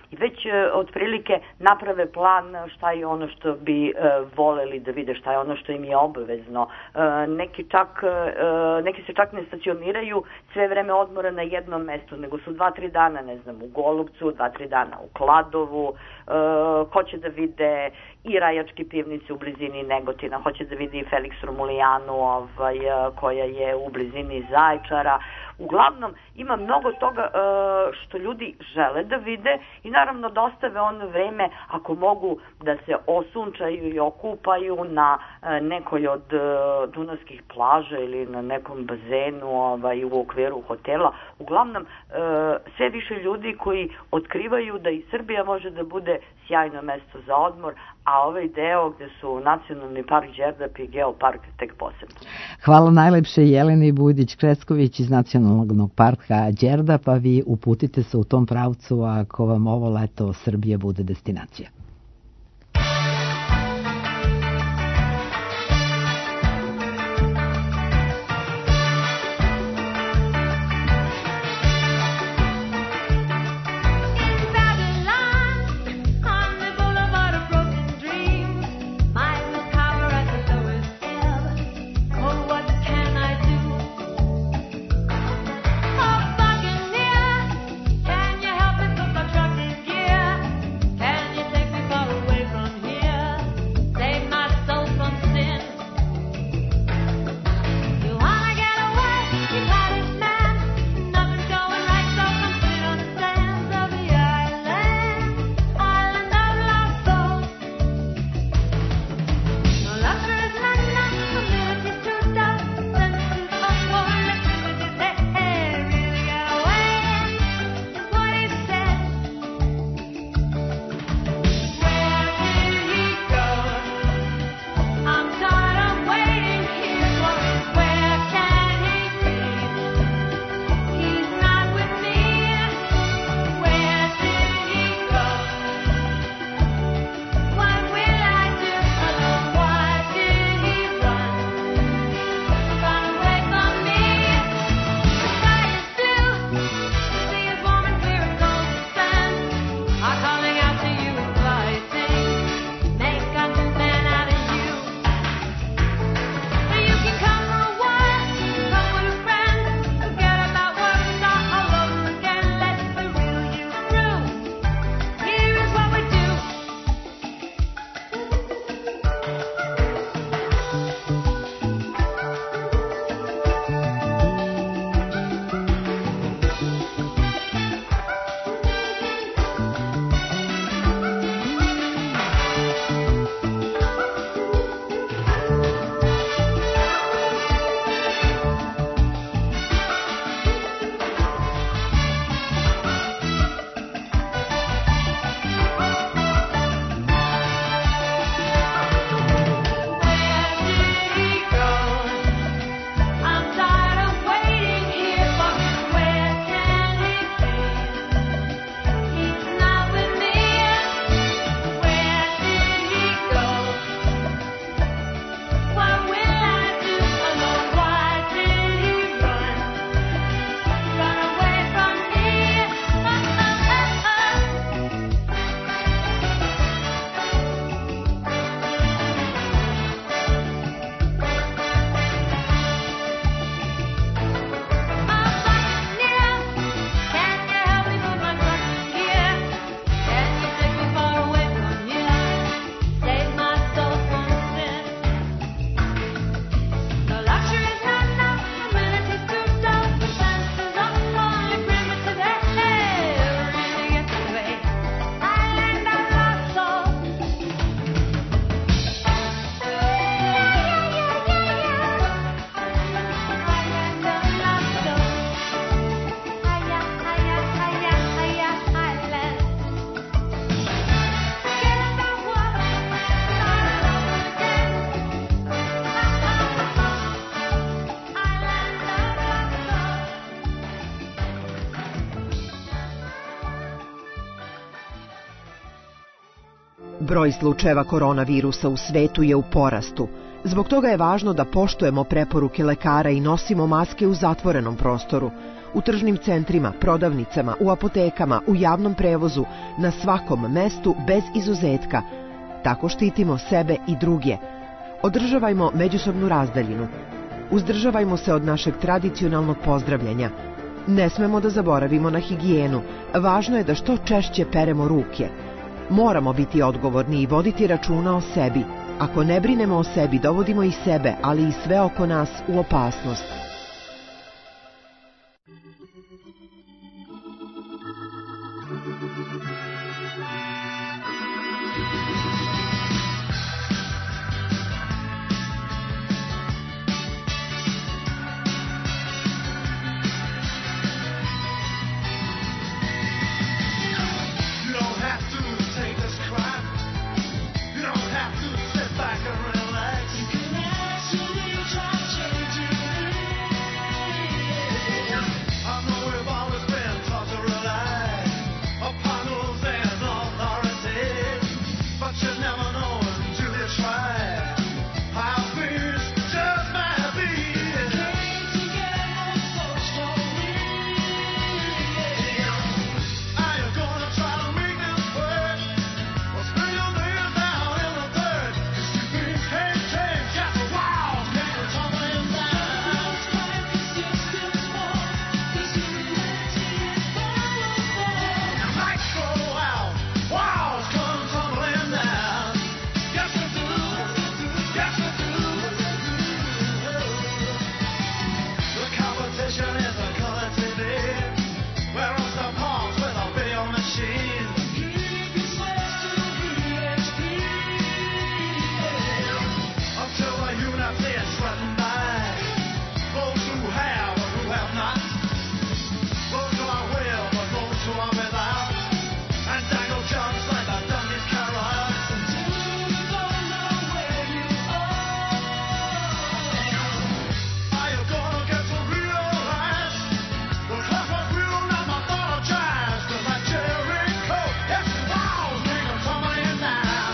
i već e, otprilike naprave plan šta je ono što bi e, voleli da vide, šta je ono što im je obavezno. E, neki, čak, e, neki se čak ne stacioniraju sve vreme odmora na jednom mestu, nego su dva, tri dana, ne znam, u Golubcu, dva, tri dana u Kladovu, e, hoće da vide i Rajačke pivnice u blizini Negotina, hoće da vidi i Felix Romulijanu ovaj, koja je u blizini Zaječara. Uglavnom, ima mnogo toga e, što ljudi žele da vide i naravno da ostave ono vreme ako mogu da se osunčaju i okupaju na e, nekoj od e, dunavskih plaža ili na nekom bazenu ovaj, u okviru hotela. Uglavnom, e, sve više ljudi koji otkrivaju da i Srbija može da bude sjajno mesto za odmor, a ovaj deo gde su Nacionalni park Đerdap i Geopark tek posebno. Hvala najlepše Jeleni Bujdić-Krecković iz Nacionalnog parka Đerdap, a vi uputite se u tom pravcu ako vam ovo leto Srbija bude destinacija. Can you help me put my truck in gear? Can you take me Broj slučajeva koronavirusa u svetu je u porastu. Zbog toga je važno da poštujemo preporuke lekara i nosimo maske u zatvorenom prostoru. U tržnim centrima, prodavnicama, u apotekama, u javnom prevozu, na svakom mestu bez izuzetka. Tako štitimo sebe i druge. Održavajmo međusobnu razdaljinu. Uzdržavajmo se od našeg tradicionalnog pozdravljanja. Ne smemo da zaboravimo na higijenu. Važno je da što češće peremo ruke. Moramo biti odgovorni i voditi računa o sebi. Ako ne brinemo o sebi, dovodimo i sebe, ali i sve oko nas u opasnost. You don't have to take this crap. You don't have to sit back and relax. You can actually try changing it. I know we've always been taught to rely upon rules and authority, but you never know until you try how things just might be. Came together so strongly. Are you gonna try to make this work? Or spin your wheels down in the dirt? 'Cause you things can't change, just the walls came tumbling down. Lights go out, walls come tumbling down. Yes, they do. Yes, they do. The competition is a color T V. We're on some palms with a video machine. Until the unity is threatened by those who have or who have not, those who are with or those who are without, and dangle jumps like the donkey's carrots until you don't know where you are. Are you gonna get to realize the clock was real, not mythologized? 'Cause like Jericho, yes, the walls bring them tumbling down.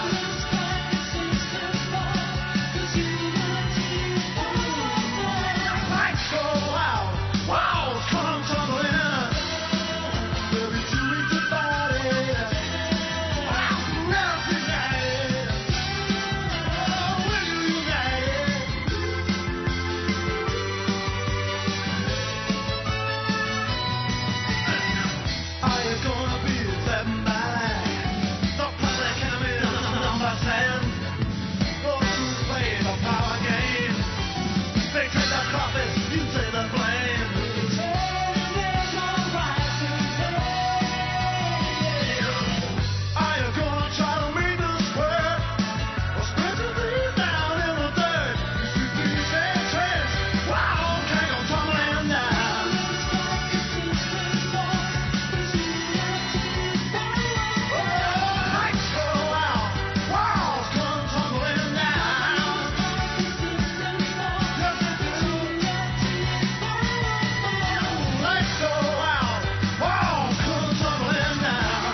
Lights go out, walls come tumbling. We'll be too weak to fight it. We're united. We're united. Are you gonna be threatened by the public enemy number ten? Those who play the power game. They take the profit, you take the blame. Are you gonna try to make this work? Or spread your things down in the dirt? 'Cause you things can't change. Wow, can't go tumbling down. Lights go out, walls come tumbling down. Yes, they do. Lights go out, walls come tumbling down.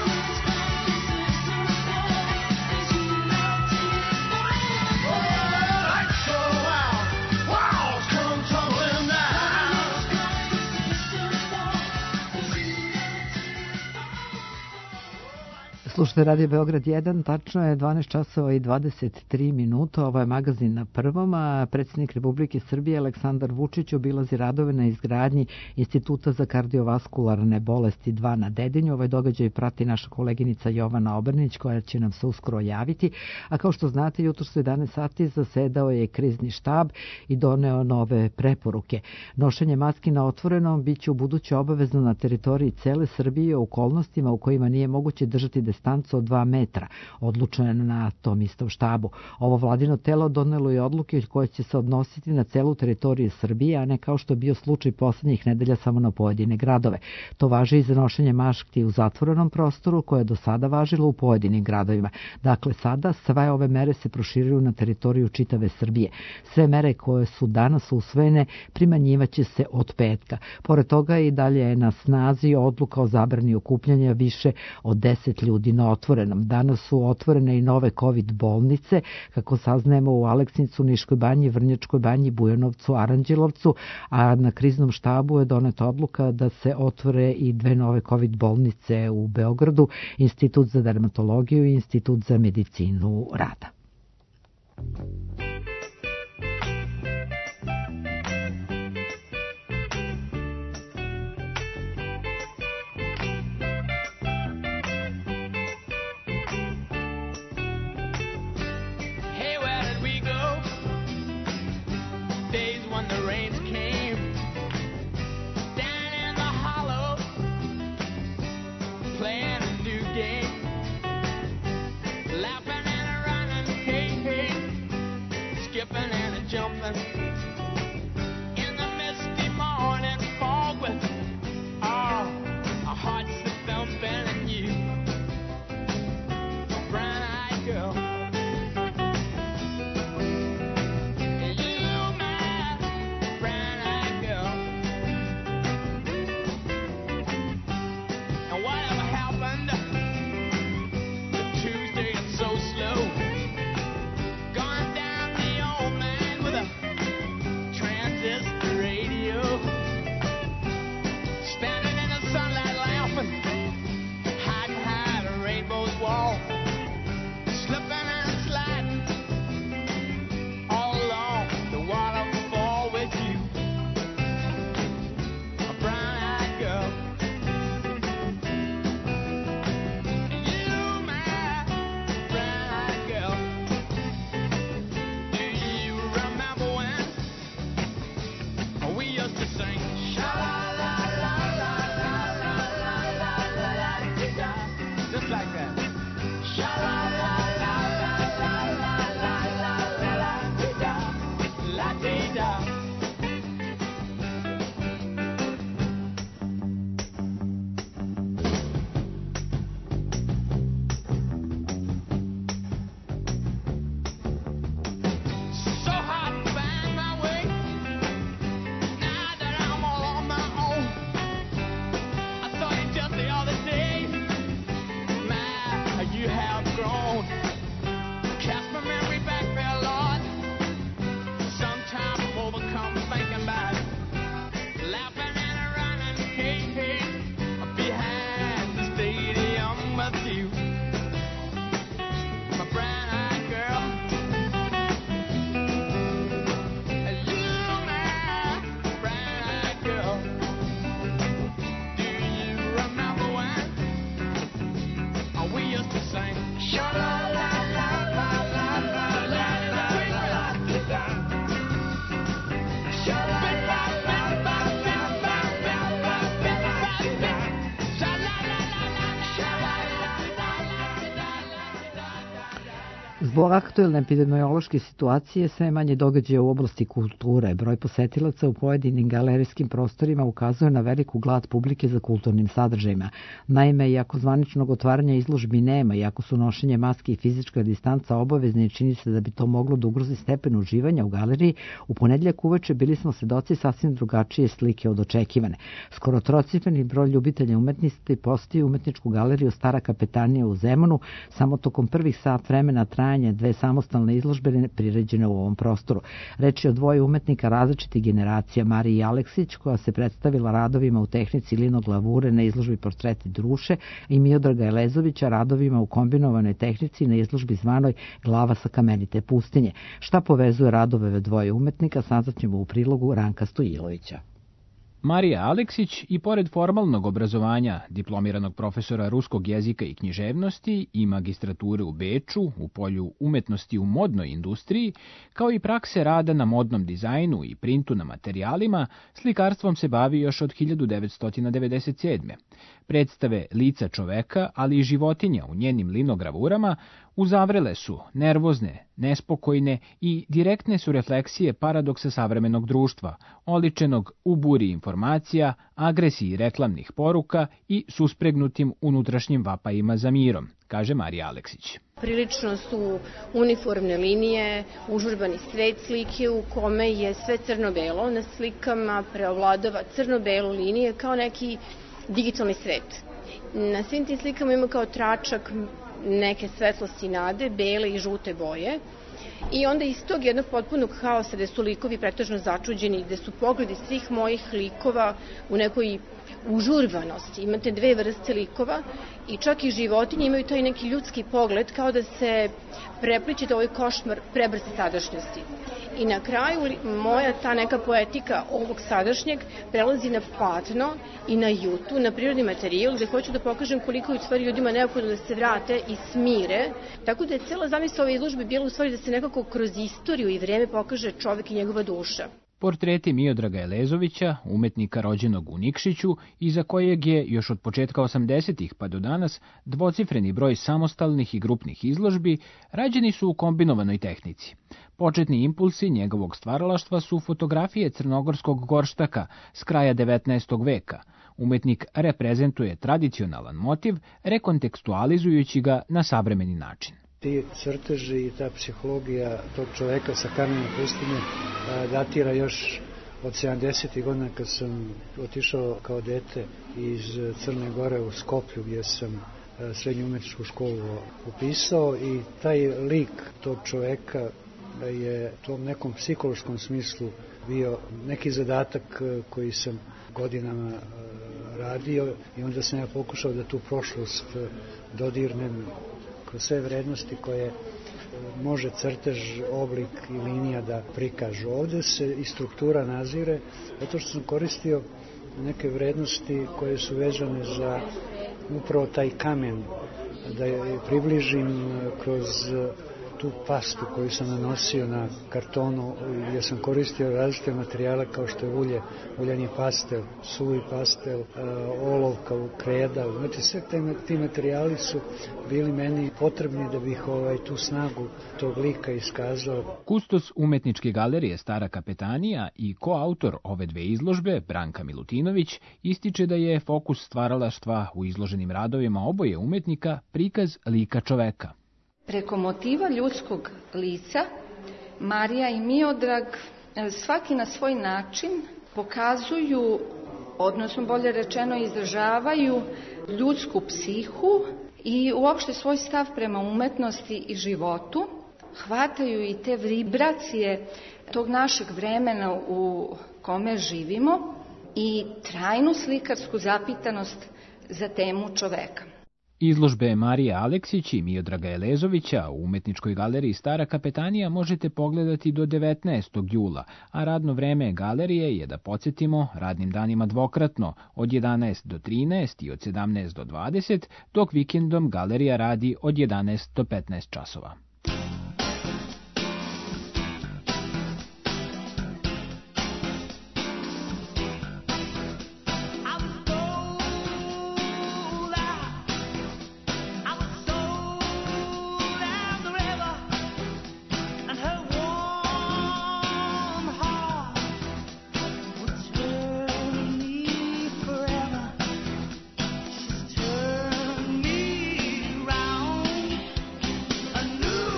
Lights go out, walls come tumbling down. Slušajte Radio Beograd jedan, tačno je dvanaest časova i dvadeset tri minuta. Ovo je magazin na prvom, a predsjednik Republike Srbije Aleksandar Vučić obilazi radove na izgradnji Instituta za kardiovaskularne bolesti dva na Dedinju. Ovaj događaj prati naša koleginica Jovana Obrnić, koja će nam se uskoro javiti. A kao što znate, jutro su jedanaest sati zasedao je krizni štab i doneo nove preporuke. Nošenje maski na otvorenom biće u buduće obavezno na teritoriji cele Srbije u okolnostima u kojima nije moguće držati distancu od dva metra, odlučeno na tom istom štabu. Ovo vladino telo donelo je odluke koje će se odnositi na celu teritoriju Srbije, a ne kao što je bio slučaj poslednjih nedelja samo na pojedine gradove. To važi i za nošenje maski u zatvorenom prostoru, koje je do sada važilo u pojedinim gradovima. Dakle, sada sve ove mere se proširuju na teritoriju čitave Srbije. Sve mere koje su danas usvojene primenjivaće se od petka. Pored toga i dalje je na snazi odluka o zabrani okupljanja više od deset ljudi radi na otvorenom. Danas su otvorene i nove COVID bolnice, kako saznajemo u Aleksnicu, Niškoj banji, Vrnjačkoj banji, Bujanovcu, Aranđelovcu, a na kriznom štabu je doneta odluka da se otvore i dve nove COVID bolnice u Beogradu, Institut za dermatologiju i Institut za medicinu rada. Hey, where did we go? Days when the rains came down in the hollow, playing a new game, laughing and a running, hey, hey, skipping and a jumping in the misty morning fog with oh, our hearts a thumping and you, a brown-eyed girl. Zbog aktuelne epidemiološke situacije sve manje događaja u oblasti kulture. Broj posetilaca u pojedinim galerijskim prostorima ukazuje na veliku glad publike za kulturnim sadržajima. Naime, iako zvaničnog otvaranja izložbi nema, iako su nošenje maske i fizička distanca obavezni, čini se da bi to moglo da ugrozi stepen uživanja u galeriji, u ponedjeljak uveče bili smo svedoci sasvim drugačije slike od očekivane. Skoro trocifreni broj ljubitelja umetnosti posjetio umetničku galeriju Stara kapetanija u Zemunu, samo tokom prvih sat vremena trajanja dve samostalne izložbe priređene u ovom prostoru. Reč je o dvoje umetnika različitih generacija, Mariji Aleksić, koja se predstavila radovima u tehnici linoglavure na izložbi Portreti duše, i Miodraga Elezovića radovima u kombinovanoj tehnici na izložbi zvanoj Glava sa kamenite pustinje. Šta povezuje radove ove dvoje umetnika, saznaćemo u prilogu Ranka Stojilovića. Marija Aleksić i pored formalnog obrazovanja diplomiranog profesora ruskog jezika i književnosti i magistrature u Beču u polju umetnosti u modnoj industriji, kao i prakse rada na modnom dizajnu i printu na materijalima, slikarstvom se bavi još od hiljadu devetsto devedeset sedme. Predstave lica čoveka, ali i životinja u njenim linogravurama uzavrele su nervozne, nespokojne i direktne su refleksije paradoksa savremenog društva, oličenog u buri informacija, agresiji reklamnih poruka i suspregnutim unutrašnjim vapajima za mirom, kaže Marija Aleksić. Prilično su uniformne linije, užurbani svet slike u kome je sve crno-belo, na slikama preovladava crno-belo linije kao neki digitalni svet. Na svim tim slikama ima kao tračak neke svetlosti nade, bele i žute boje. I onda iz tog jednog potpunog haosa gde su likovi pretežno začuđeni, gde su pogledi svih mojih likova u nekoj užurbanosti. Imate dve vrste likova i čak i životinje imaju taj neki ljudski pogled kao da se prepliče da ovaj košmar prebrze sadašnjosti. I na kraju moja ta neka poetika ovog sadašnjeg prelazi na platno i na jutu, na prirodni materijal, gde hoću da pokažem koliko je u stvari ljudima neophodno da se vrate i smire. Tako da je cela zamisla ove izložbe bila u stvari da se nekako kroz istoriju i vreme pokaže čovek i njegova duša. Portreti Miodraga Elezovića, umetnika rođenog u Nikšiću, iza kojeg je još od početka osamdesetih pa do danas dvocifreni broj samostalnih i grupnih izložbi, rađeni su u kombinovanoj tehnici. Početni impulsi njegovog stvaralaštva su fotografije crnogorskog gorštaka s kraja devetnaestog veka. Umetnik reprezentuje tradicionalan motiv, rekontekstualizujući ga na savremeni način. Ti crteži i ta psihologija tog čoveka sa kamene pustinje datira još od sedamdesetih godina kad sam otišao kao dete iz Crne Gore u Skoplju gdje sam srednju umetničku školu upisao i taj lik tog čoveka je u tom nekom psihološkom smislu bio neki zadatak koji sam godinama radio i onda sam ja pokušao da tu prošlost dodirnem kroz sve vrednosti koje može crtež, oblik i linija da prikažu. Ovde se i struktura nazire, zato što sam koristio neke vrednosti koje su vezane za upravo taj kamen, da je približim kroz tu pastu koju sam nanosio na kartonu, gdje sam koristio različite materijale kao što je ulje, uljani pastel, suvi pastel, olovka, kreda. Znači sve te, ti materijali su bili meni potrebni da bih ovaj, tu snagu tog lika iskazao. Kustos umetničke galerije Stara kapetanija i koautor ove dve izložbe, Branka Milutinović, ističe da je fokus stvaralaštva u izloženim radovima oboje umetnika prikaz lika čoveka. Preko motiva ljudskog lica, Marija i Miodrag svaki na svoj način pokazuju, odnosno bolje rečeno izražavaju ljudsku psihu i uopšte svoj stav prema umetnosti i životu. Hvataju i te vibracije tog našeg vremena u kome živimo i trajnu slikarsku zapitanost za temu čoveka. Izložbe Marije Aleksić i Miodraga Elezovića u umetničkoj galeriji Stara kapetanija možete pogledati do devetnaestog jula, a radno vreme galerije je, da podsjetimo, radnim danima dvokratno, od jedanaest do trinaest i od sedamnaest do dvadeset, dok vikendom galerija radi od jedanaest do petnaest časova. New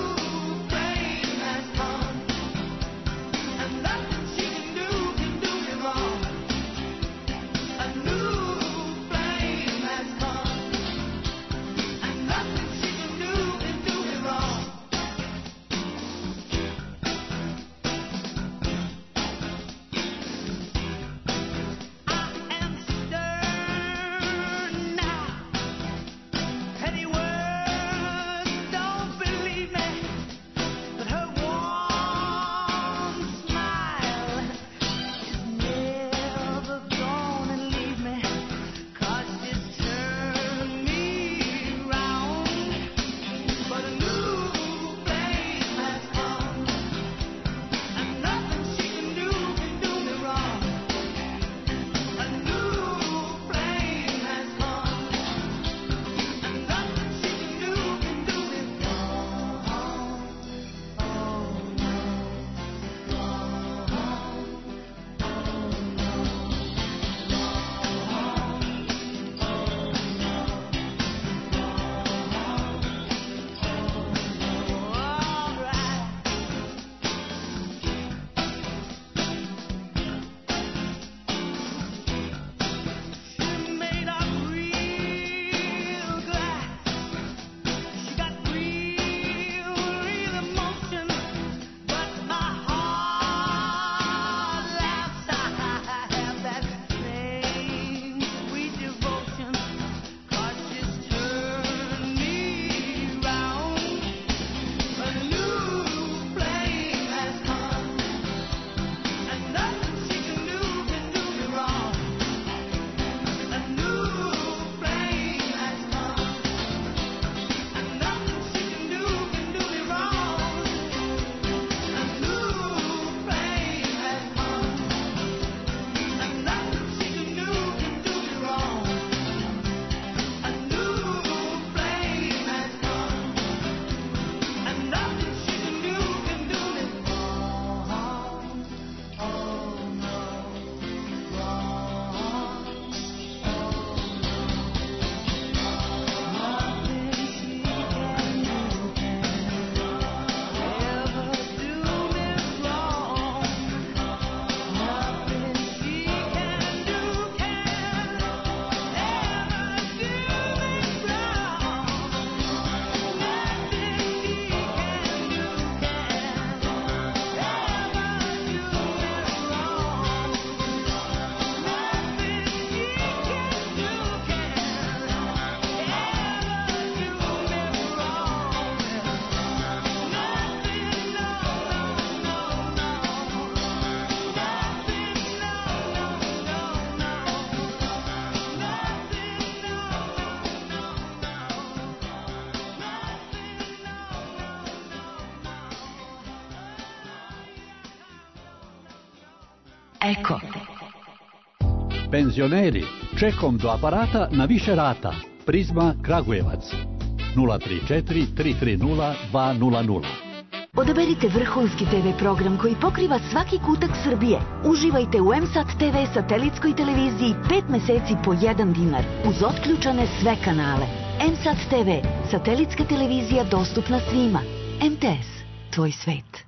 Eko. Penzioneri, čekom do aparata na više rata. Prizma Kragujevac. nula tri četiri tri tri nula dva nula nula. Odaberite vrhunski te ve program koji pokriva svaki kutak Srbije. Uživajte u M S A T te ve satelitskoj televiziji pet meseci po jedan dinar, uz otključane sve kanale. M S A T te ve, satelitska televizija dostupna svima. M T S, tvoj svet.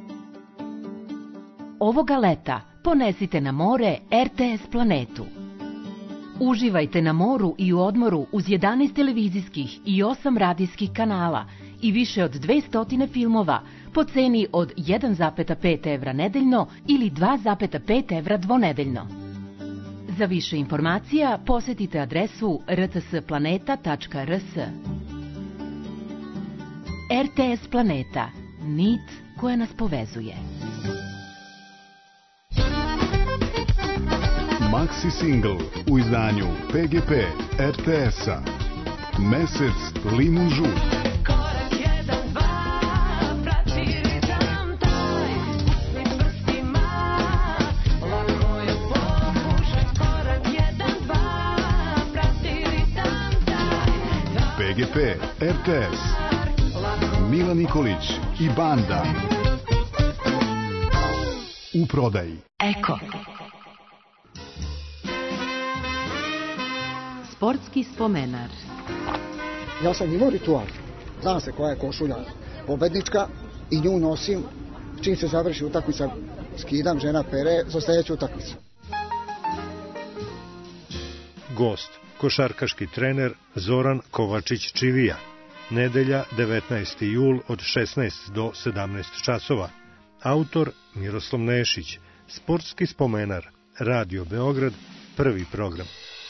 Ovoga leta ponesite na more R T S Planetu. Uživajte na moru i u odmoru uz jedanaest televizijskih i osam radijskih kanala i više od dvesta filmova po ceni od jedan zarez pet evra nedeljno ili dva zarez pet evra dvonedeljno. Za više informacija posetite adresu r t s planeta tačka r s. R T S Planeta, nit koja nas povezuje. Maxi single u izdanju P G P R T S-a. Mesec limun žut. P G P R T S. Mila Nikolić i banda. U prodaji. Eko. Sportski spomenar. Ja sam imao ritual. Zna se koja je košulja pobednička i nju nosim čim se završi utakmica, skidam, žena pere za sljedeću utakmicu. Gost, košarkaški trener Zoran Kovačić-Čivija. Nedelja devetnaesti jul od šesnaest do sedamnaest časova. Autor Miroslav Nešić. Sportski spomenar. Radio Beograd, prvi program.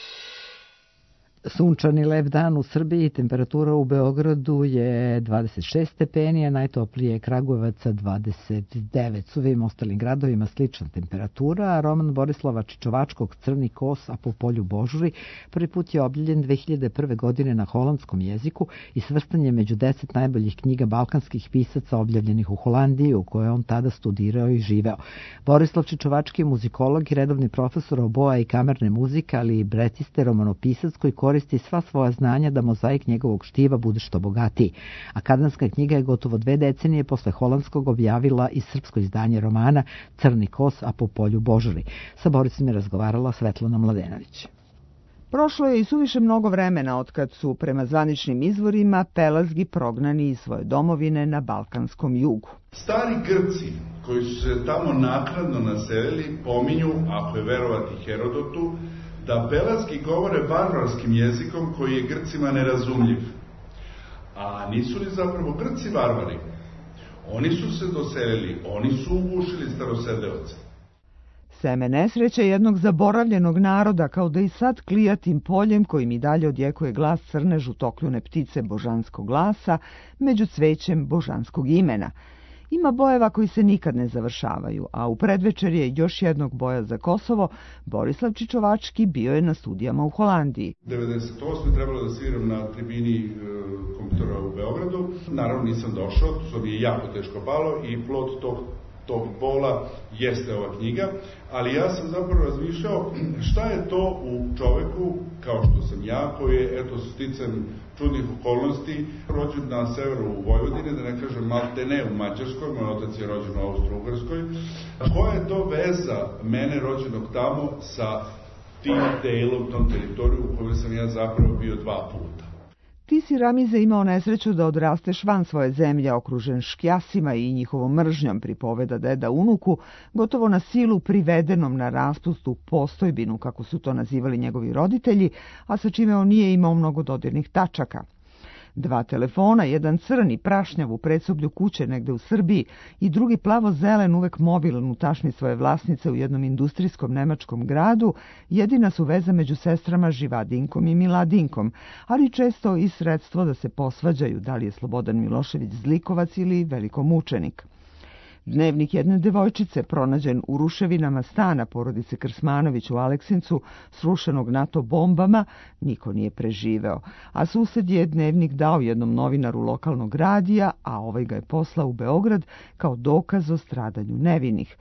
Sunčani lep dan u Srbiji, temperatura u Beogradu je dvadeset šest stepeni, a najtoplije je Kragujevaca dvadeset devet. S ovim ostalim gradovima slična temperatura, a roman Borislava Čičovačkog Crni kos, a po polju Božuri prvi put je objavljen dve hiljade prve. godine na holandskom jeziku i svrstan je među deset najboljih knjiga balkanskih pisaca objavljenih u Holandiji, u kojoj on tada studirao i živeo. Borislav Čičovački je muzikolog i redovni profesor oboa i kamerne muzike, ali i breciste romanopisac koji koristi sva svoja znanja da mozaik njegovog štiva bude što bogatiji. Akadanska knjiga je gotovo dve decenije posle holandskog objavila i srpsko izdanje romana Crni kos, a po polju Božuri. Sa Borisom je razgovarala Svetlana Mladenović. Prošlo je i suviše mnogo vremena otkad su, prema zvaničnim izvorima, pelazgi prognani iz svoje domovine na Balkanskom jugu. Stari Grci koji su se tamo naknadno naselili pominju, ako je verovati Herodotu, da pelazgi govore varvarskim jezikom koji je Grcima nerazumljiv. A nisu li zapravo Grci varvari? Oni su se doselili, oni su ugušili starosedeoce. Seme nesreće jednog zaboravljenog naroda, kao da i sad klijatim poljem kojim i dalje odjekuje glas crne žutokljune ptice božanskog glasa među cvećem božanskog imena. Ima bojeva koji se nikad ne završavaju, a u predvečerje još jednog boja za Kosovo, Borislav Čičovački bio je na studijama u Holandiji. devedeset osme trebalo da sviram na tribini e, kompjutora u Beogradu. Naravno nisam došao, to mi je jako teško palo i plod tog, tog bola jeste ova knjiga, ali ja sam zapravo razmišljao šta je to u čoveku, kao što sam ja, koji je, eto, sticam čudnih okolnosti, rođen na severu u Vojvodini, da ne kažem maltene u Mađarskoj, moj otac je rođen u Austro-Ugrskoj. Koja je to veza mene rođenog tamo sa tim delom, tom teritorijom u kojoj sam ja zapravo bio dva puta? Ti si, Ramize, imao nesreću da odrasteš van svoje zemlje, okružen škjasima i njihovom mržnjom, pripoveda deda unuku, gotovo na silu privedenom na raspustu postojbinu, kako su to nazivali njegovi roditelji, a sa čime on nije imao mnogo dodirnih tačaka. Dva telefona, jedan crni prašnjav u predsoblju kuće negde u Srbiji i drugi plavo-zelen uvek mobilan u tašni svoje vlasnice u jednom industrijskom nemačkom gradu, jedina su veza među sestrama Živadinkom i Miladinkom, ali često i sredstvo da se posvađaju da li je Slobodan Milošević zlikovac ili velikomučenik. Dnevnik jedne devojčice, pronađen u ruševinama stana porodice Krsmanović u Aleksincu, srušenog NATO bombama, niko nije preživeo, a sused je dnevnik dao jednom novinaru lokalnog radija, a ovaj ga je poslao u Beograd kao dokaz o stradanju nevinih.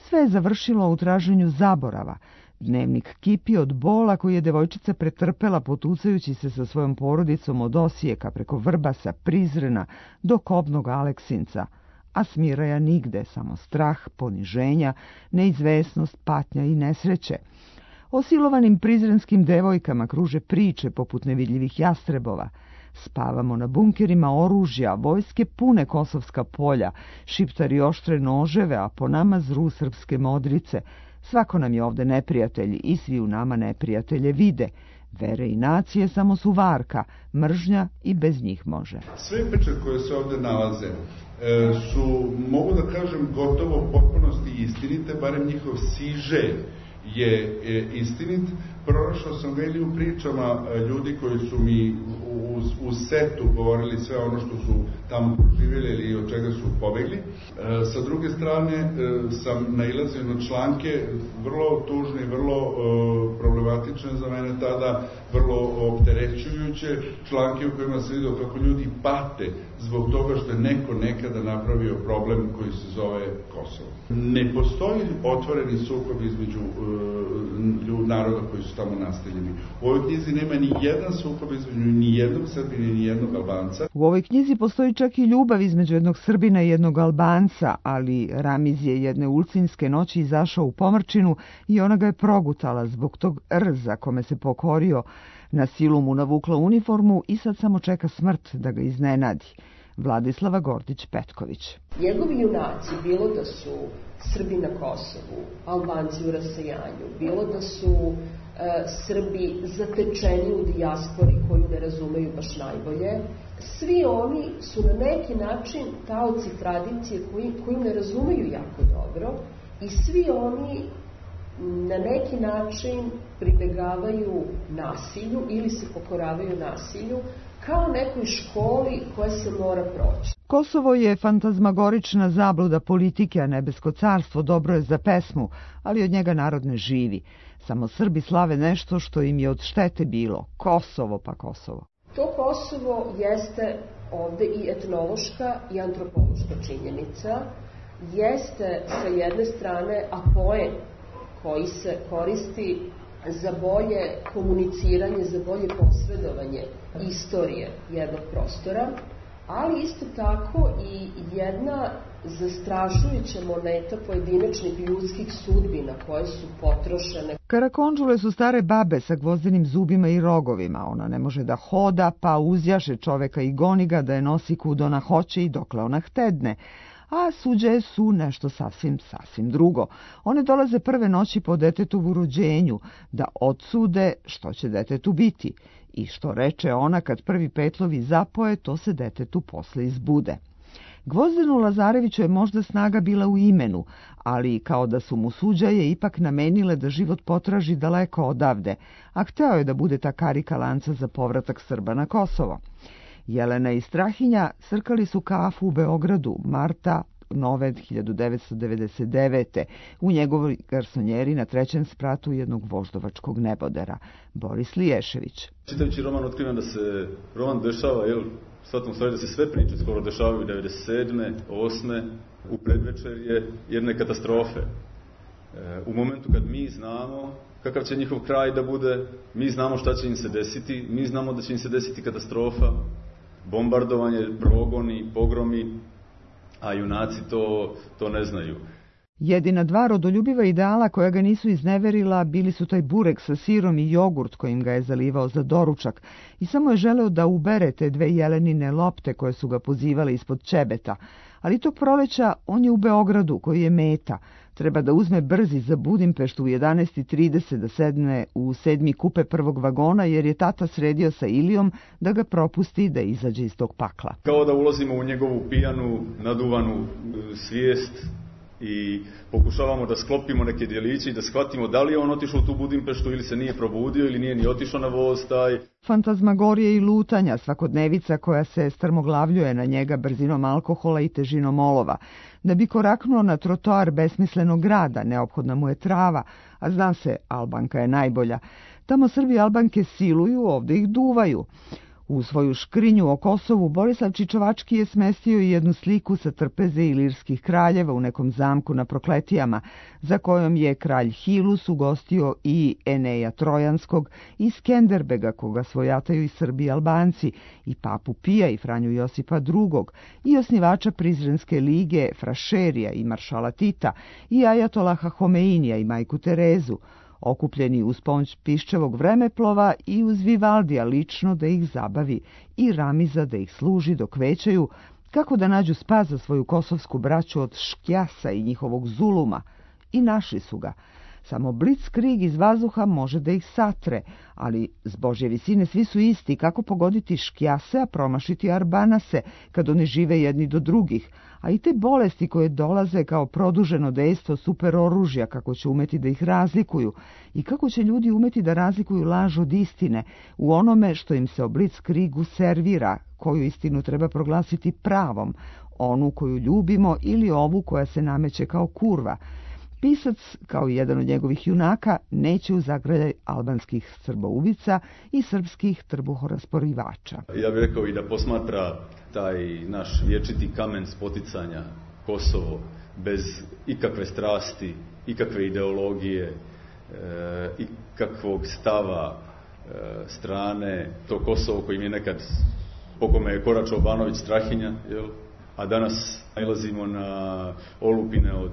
Sve je završilo u traženju zaborava. Dnevnik kipi od bola koji je devojčica pretrpela potucajući se sa svojom porodicom od Osijeka preko Vrbasa, Prizrena do kobnog Aleksinca. A smiraja nigde, samo strah, poniženja, neizvesnost, patnja i nesreće. O silovanim prizrenskim devojkama kruže priče poput nevidljivih jastrebova. Spavamo na bunkerima oružja, vojske pune kosovska polja, šiptari oštre noževe, a po nama zru srpske modrice. Svako nam je ovde neprijatelj i svi u nama neprijatelje vide. Vere i nacije samo su varka, mržnja i bez njih može. Sve priče koje se ovde nalaze su, mogu da kažem, gotovo u potpunosti istinite, barem njihov siže je istinit. Pronašao sam ga ili u pričama ljudi koji su mi u, u setu govorili sve ono što su tamo proživjeli ili od čega su pobegli. Sa druge strane sam nailazio na članke vrlo tužne, vrlo problematične za mene tada, vrlo opterećujuće, članke u kojima se vidio kako ljudi pate zbog toga što je neko nekada napravio problem koji se zove Kosovo. Ne postoji otvoreni sukob između uh, naroda koji su tamo naseljeni. U ovoj knjizi nema ni jedan sukob između ni jednog Srbina ni jednog Albanca. U ovoj knjizi postoji čak i ljubav između jednog Srbina i jednog Albanca, ali Ramiz je jedne ulcinske noći izašao u pomrčinu i ona ga je progutala zbog tog rza kome se pokorio. Na silu mu navukla uniformu i sad samo čeka smrt da ga iznenadi. Vladislava Gordić-Petković. Njegovi junaci, bilo da su Srbi na Kosovu, Albanci u rasejanju, bilo da su e, Srbi zatečeni u dijaspori koju ne razumeju baš najbolje, svi oni su na neki način taoci tradicije koji, koju ne razumeju jako dobro i svi oni na neki način pribegavaju nasilju ili se pokoravaju nasilju kao nekoj školi koja se mora proći. Kosovo je fantazmagorična zabluda politike, a nebesko carstvo dobro je za pesmu, ali od njega narod ne živi. Samo Srbi slave nešto što im je od štete bilo. Kosovo pa Kosovo. To Kosovo jeste ovde i etnološka i antropološka činjenica. Jeste sa jedne strane apoen koji se koristi za bolje komuniciranje, za bolje posredovanje istorije jednog prostora, ali isto tako i jedna zastrašujuća moneta pojedinačnih ljudskih sudbina koje su potrošene. Karakondžule su stare babe sa gvozdenim zubima i rogovima. Ona ne može da hoda, pa uzjaše čoveka i goni ga da je nosi kud ona hoće i dokle ona htedne. A suđe su nešto sasvim, sasvim drugo. One dolaze prve noći po detetovu rođenju, da odsude što će detetu biti. I što reče ona kad prvi petlovi zapoje, to se detetu posle izbude. Gvozdenu Lazareviću je možda snaga bila u imenu, ali kao da su mu suđaje ipak namenile da život potraži daleko odavde, a hteo je da bude ta karika lanca za povratak Srba na Kosovo. Jelena i Strahinja srkali su kafu u Beogradu, marta nove hiljadu devetsto devedeset devete u njegovoj garsonjeri na trećem spratu jednog voždovačkog nebodera. Boris Liješević. Čitajući roman otkrivam da se roman dešava, jel, shvatam stvari da se sve priče skoro dešavaju devedeset sedme, osme u predvečerje jedne katastrofe. E, u momentu kad mi znamo kakav će njihov kraj da bude, mi znamo šta će im se desiti, mi znamo da će im se desiti katastrofa, bombardovanje, progoni, pogromi, a junaci to, to ne znaju. Jedina dva rodoljubiva ideala koja ga nisu izneverila bili su taj burek sa sirom i jogurt kojim ga je zalivao za doručak i samo je želeo da ubere te dve jelenine lopte koje su ga pozivale ispod čebeta. Ali tog proleća on je u Beogradu koji je meta. Treba da uzme brzi za Budimpeštu u jedanaest i trideset da sedne u sedmi kupe prvog vagona jer je tata sredio sa Ilijom da ga propusti da izađe iz tog pakla. Kao da ulazimo u njegovu pijanu, naduvanu svijest i pokušavamo da sklopimo neke djeliće i da shvatimo da li je on otišao u tu Budimpeštu ili se nije probudio ili nije ni otišao na voz taj. Fantazmagorije i lutanja, svakodnevica koja se strmoglavljuje na njega brzinom alkohola i težinom olova. Da bi koraknuo na trotoar besmislenog grada, neophodna mu je trava, a zna se, Albanka je najbolja. Tamo Srbi Albanke siluju, ovde ih duvaju. U svoju škrinju o Kosovu Borislav Čičovački je smestio i jednu sliku sa trpeze ilirskih kraljeva u nekom zamku na Prokletijama, za kojom je kralj Hilus ugostio i Eneja Trojanskog i Skenderbega, koga svojataju i Srbi i Albanci, i papu Pija i Franju Josipa drugog, i osnivača Prizrenske lige Frašerija i maršala Tita, i ajatolaha Homeinija i majku Terezu, okupljeni uz pomoć Piščevog vremeplova i uz Vivaldija lično da ih zabavi i Ramiza da ih služi dok većaju kako da nađu spas za svoju kosovsku braću od Škjasa i njihovog zuluma. I našli su ga. Samo blitzkrieg iz vazduha može da ih satre, ali s Božje visine svi su isti, kako pogoditi Škjase, a promašiti Arbanase, kad oni žive jedni do drugih, a i te bolesti koje dolaze kao produženo dejstvo superoružja, kako će umeti da ih razlikuju i kako će ljudi umeti da razlikuju laž od istine u onome što im se o blitzkriegu servira, koju istinu treba proglasiti pravom, onu koju ljubimo ili ovu koja se nameće kao kurva. Pisac, kao i jedan od njegovih junaka, neće u zagrljaj albanskih srboubica i srpskih trbuhorasporivača. Ja bih rekao i da posmatra taj naš vječiti kamen spoticanja Kosovo bez ikakve strasti, ikakve ideologije, e, ikakvog stava e, strane, to Kosovo kojim je nekad, po kome je koračao Banović Strahinja, jel? A danas nalazimo na olupine od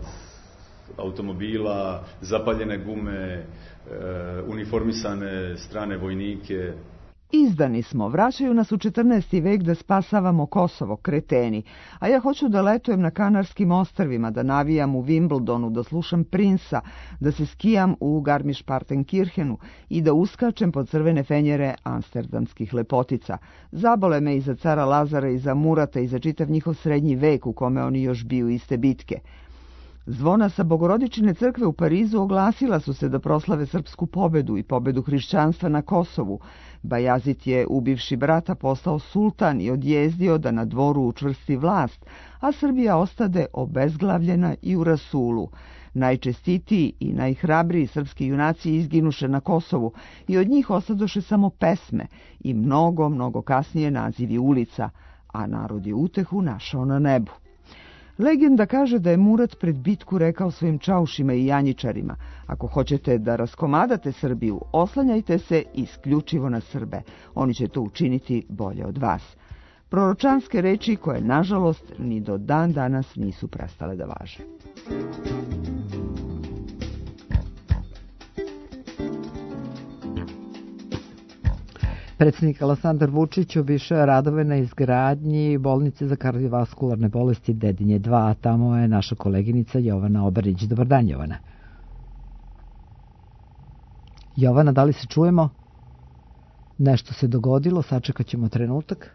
automobila, zapaljene gume, e, uniformisane strane vojnike. Izdani smo, vraćaju nas u četrnaesti vek da spasavamo Kosovo, kreteni, a ja hoću da letujem na Kanarskim ostrvima, da navijam u Wimbledonu, da slušam Prinsa, da se skijam u Garmisch-Partenkirchenu i da uskačem pod crvene fenjere amsterdamskih lepotica. Zabole me i za cara Lazara i za Murata i za čitav njihov srednji vek u kome oni još biju iste bitke. Zvona sa Bogorodičine crkve u Parizu oglasila su se da proslave srpsku pobedu i pobedu hrišćanstva na Kosovu. Bajazit je, ubivši brata, postao sultan i odjezdio da na dvoru učvrsti vlast, a Srbija ostade obezglavljena i u rasulu. Najčestitiji i najhrabriji srpski junaci izginuše na Kosovu i od njih ostadoše samo pesme i mnogo, mnogo kasnije nazivi ulica, a narod je utehu našao na nebu. Legenda kaže da je Murat pred bitku rekao svojim čaušima i janjičarima: ako hoćete da raskomadate Srbiju, oslanjajte se isključivo na Srbe. Oni će to učiniti bolje od vas. Proročanske reči koje, nažalost, ni do dan danas nisu prestale da važe. Predsjednik Aleksandar Vučić obišao radove na izgradnji bolnice za kardiovaskularne bolesti Dedinje dva, a tamo je naša koleginica Jovana Obrnić. Dobar dan, Jovana. Jovana, da li se čujemo? Nešto se dogodilo, sačekat ćemo trenutak.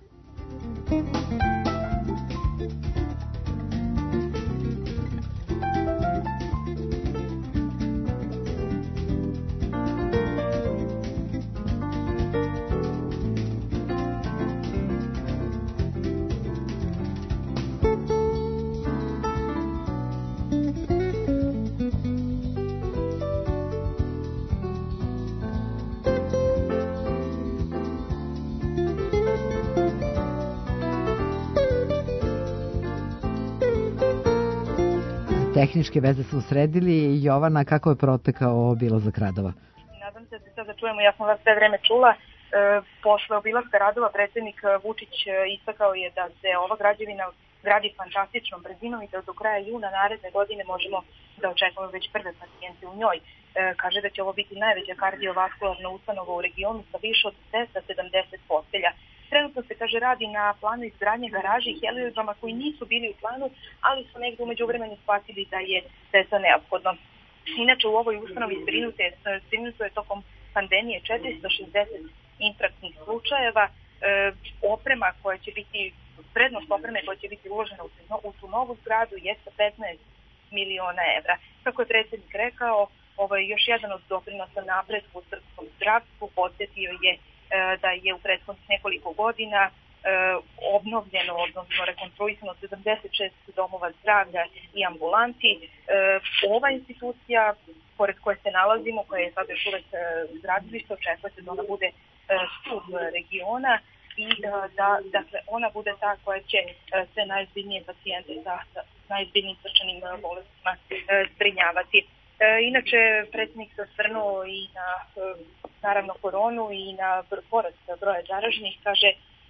Tehničke veze smo sredili. Jovana, kako je protekao obilazak radova? Nadam se da se sada čujemo, ja sam vas sve vreme čula. E, posle obilaska radova predsjednik Vučić istakao je da se ova građevina gradi fantastičnom brzinom i da do kraja juna naredne godine možemo da očekujemo već prve pacijente u njoj. E, kaže da će ovo biti najveća kardiovaskularna ustanova u regionu sa više od dvesta sedamdeset postelja. Trenutno se, kaže, radi na planu izgradnje garaži i heliodroma koji nisu bili u planu, ali su negdje u međuvremenu shvatili da je, da je to neophodno. Inače, u ovoj ustanovi zbrinuto je tokom pandemije četiristo šezdeset infarktnih slučajeva. E, oprema koja će biti, prednost opreme koja će biti uložena u, u tu novu zgradu jeste petnaest miliona evra. Kako je predsjednik rekao, ovo je još jedan od doprinosa napretku u srpskom zdravstvu. Podsjetio je da je u prethodnih nekoliko godina e, obnovljeno, odnosno rekonstruisano sedamdeset šest domova zdravlja i ambulanti. E, ova institucija, pored koje se nalazimo, koja je sad još uvek e, gradilište, očekuje se da ona bude e, stub regiona. i da dakle, ona bude ta koja će sve najozbiljnije pacijente sa, sa najozbiljnijim srčanim bolestima zbrinjavati. Inače, predsjednik se osvrnuo i na naravno koronu i na porast broja zaraženih, kaže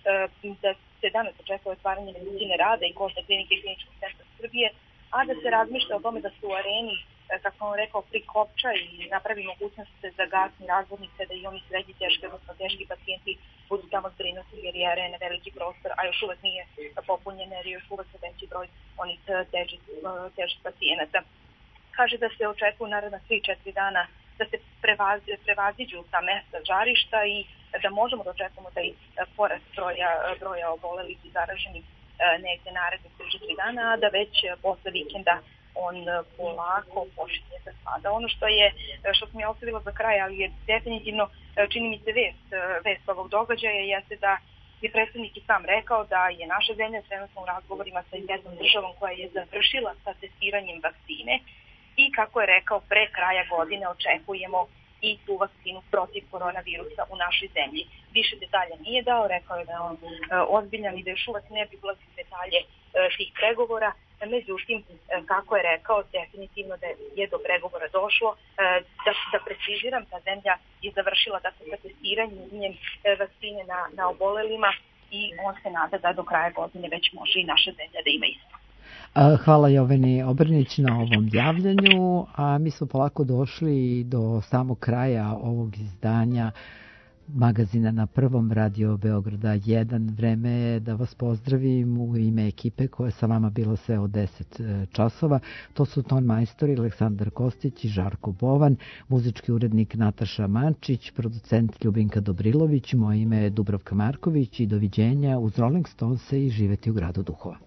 da se danas očekuje otvaranje medicine rada i kožne klinike i kliničkog centra Srbije, a da se razmišlja o tome da se u areni, kako on rekao, prikopča i napravi mogućnost za gasni razvodnice, da i oni srednji teški, odnosno teški pacijenti budu tamo zbrinuti, jer je arena veliki prostor, a još uvek nije popunjena, jer je još uvek veći broj onih težih, težih pacijenata. Kaže da se očekuju naravno tri do četiri dana da se prevazi, prevaziđu ta mesta žarišta i da možemo da očekujemo da i porast broja, broja obolelih i zaraženih negde narednih tri do četiri dana, a da već posle vikenda on polako počinje da spada. Ono što je, što sam ja ostavila za kraj, ali je definitivno, čini mi se vest, vest ovog događaja, jeste da je predstavnik i sam rekao da je naša zemlja trenutno u razgovorima sa jednom državom koja je završila sa testiranjem vakcine i kako je rekao, pre kraja godine očekujemo i tu vakcinu protiv koronavirusa u našoj zemlji. Više detalja nije dao, rekao je da je on e, ozbiljan i da još uvek ne bi ulazio u detalje e, tih pregovora. Međutim, e, kako je rekao, definitivno da je do pregovora došlo. E, da, da preciziram, ta zemlja je završila dakle, sa testiranjem e, vakcine na, na obolelima i on se nada da do kraja godine već može i naša zemlja da ima isto. Hvala Joveni Obrnić na ovom javljanju, a mi smo polako došli do samog kraja ovog izdanja magazina na Prvom, Radio Beograda jedan. Vreme je da vas pozdravim u ime ekipe koja je sa vama bila sve od deset časova. To su ton majstori Aleksandar Kostić i Žarko Bovan, muzički urednik Nataša Mančić, producent Ljubinka Dobrilović, moje ime je Dubravka Marković i doviđenja uz Rolling Stones i živeti u gradu duhova.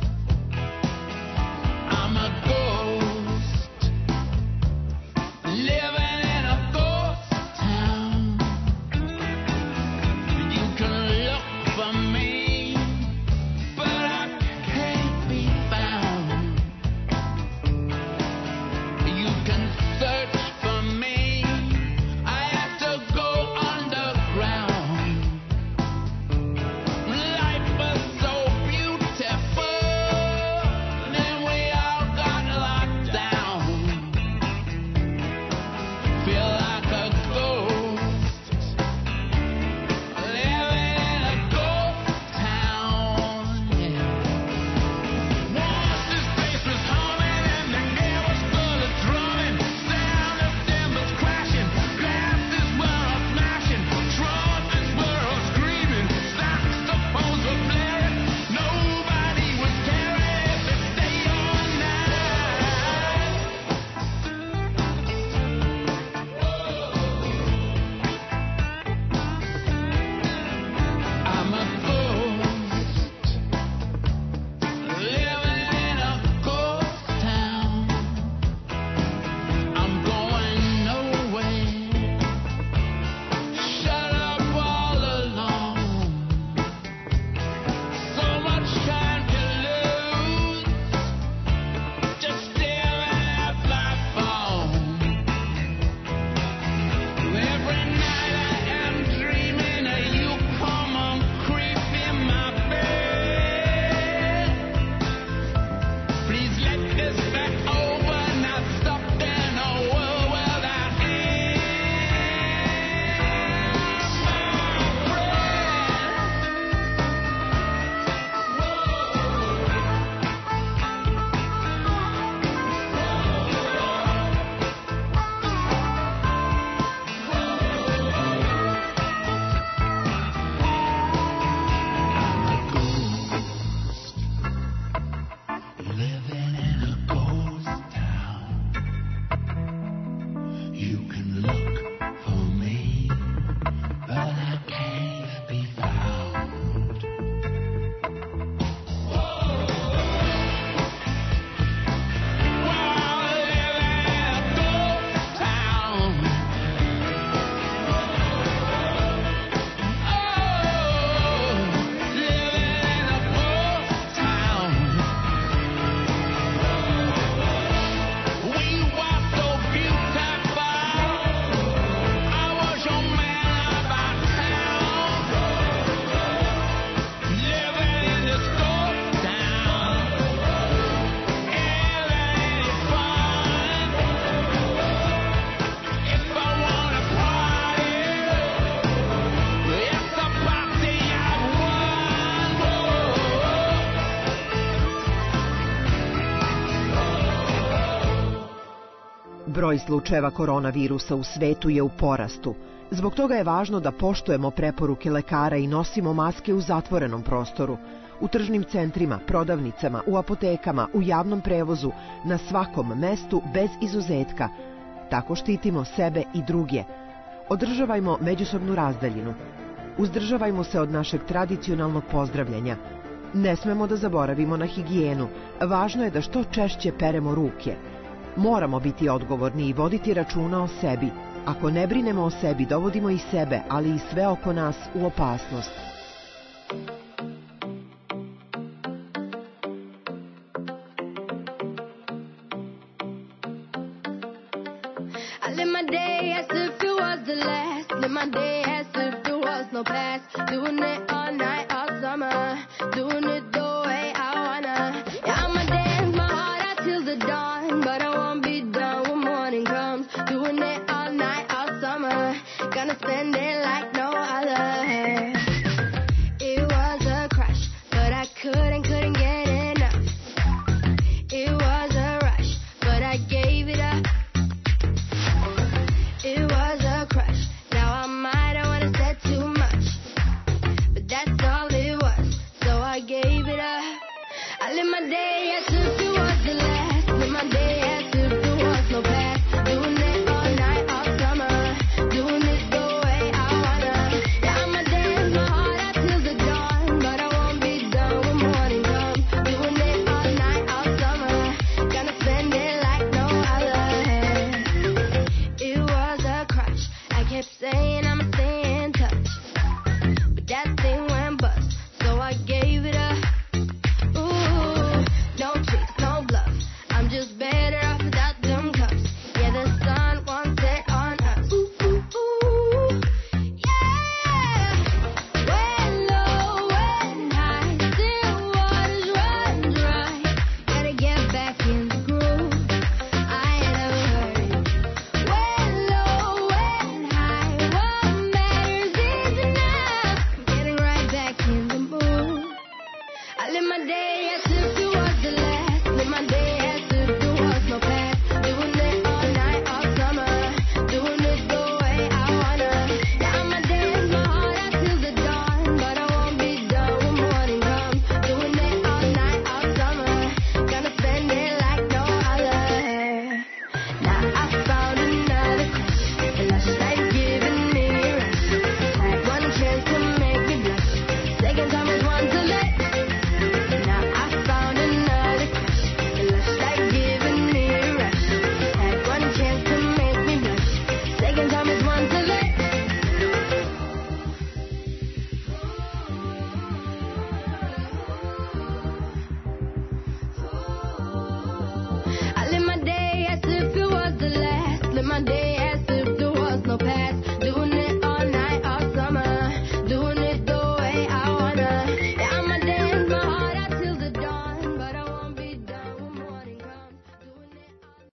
Live Broj slučajeva koronavirusa u svetu je u porastu. Zbog toga je važno da poštujemo preporuke lekara i nosimo maske u zatvorenom prostoru, u tržnim centrima, prodavnicama, u apotekama, u javnom prevozu, na svakom mestu bez izuzetka. Tako štitimo sebe i druge. Održavajmo međusobnu razdaljinu. Uzdržavajmo se od našeg tradicionalnog pozdravljanja. Ne smemo da zaboravimo na higijenu. Važno je da što češće peremo ruke. Moramo biti odgovorni i voditi računa o sebi. Ako ne brinemo o sebi, dovodimo i sebe, ali i sve oko nas u opasnost. I live my day as if it was the last. Live my day as if there was no past. Doing it all night, all summer. Doing it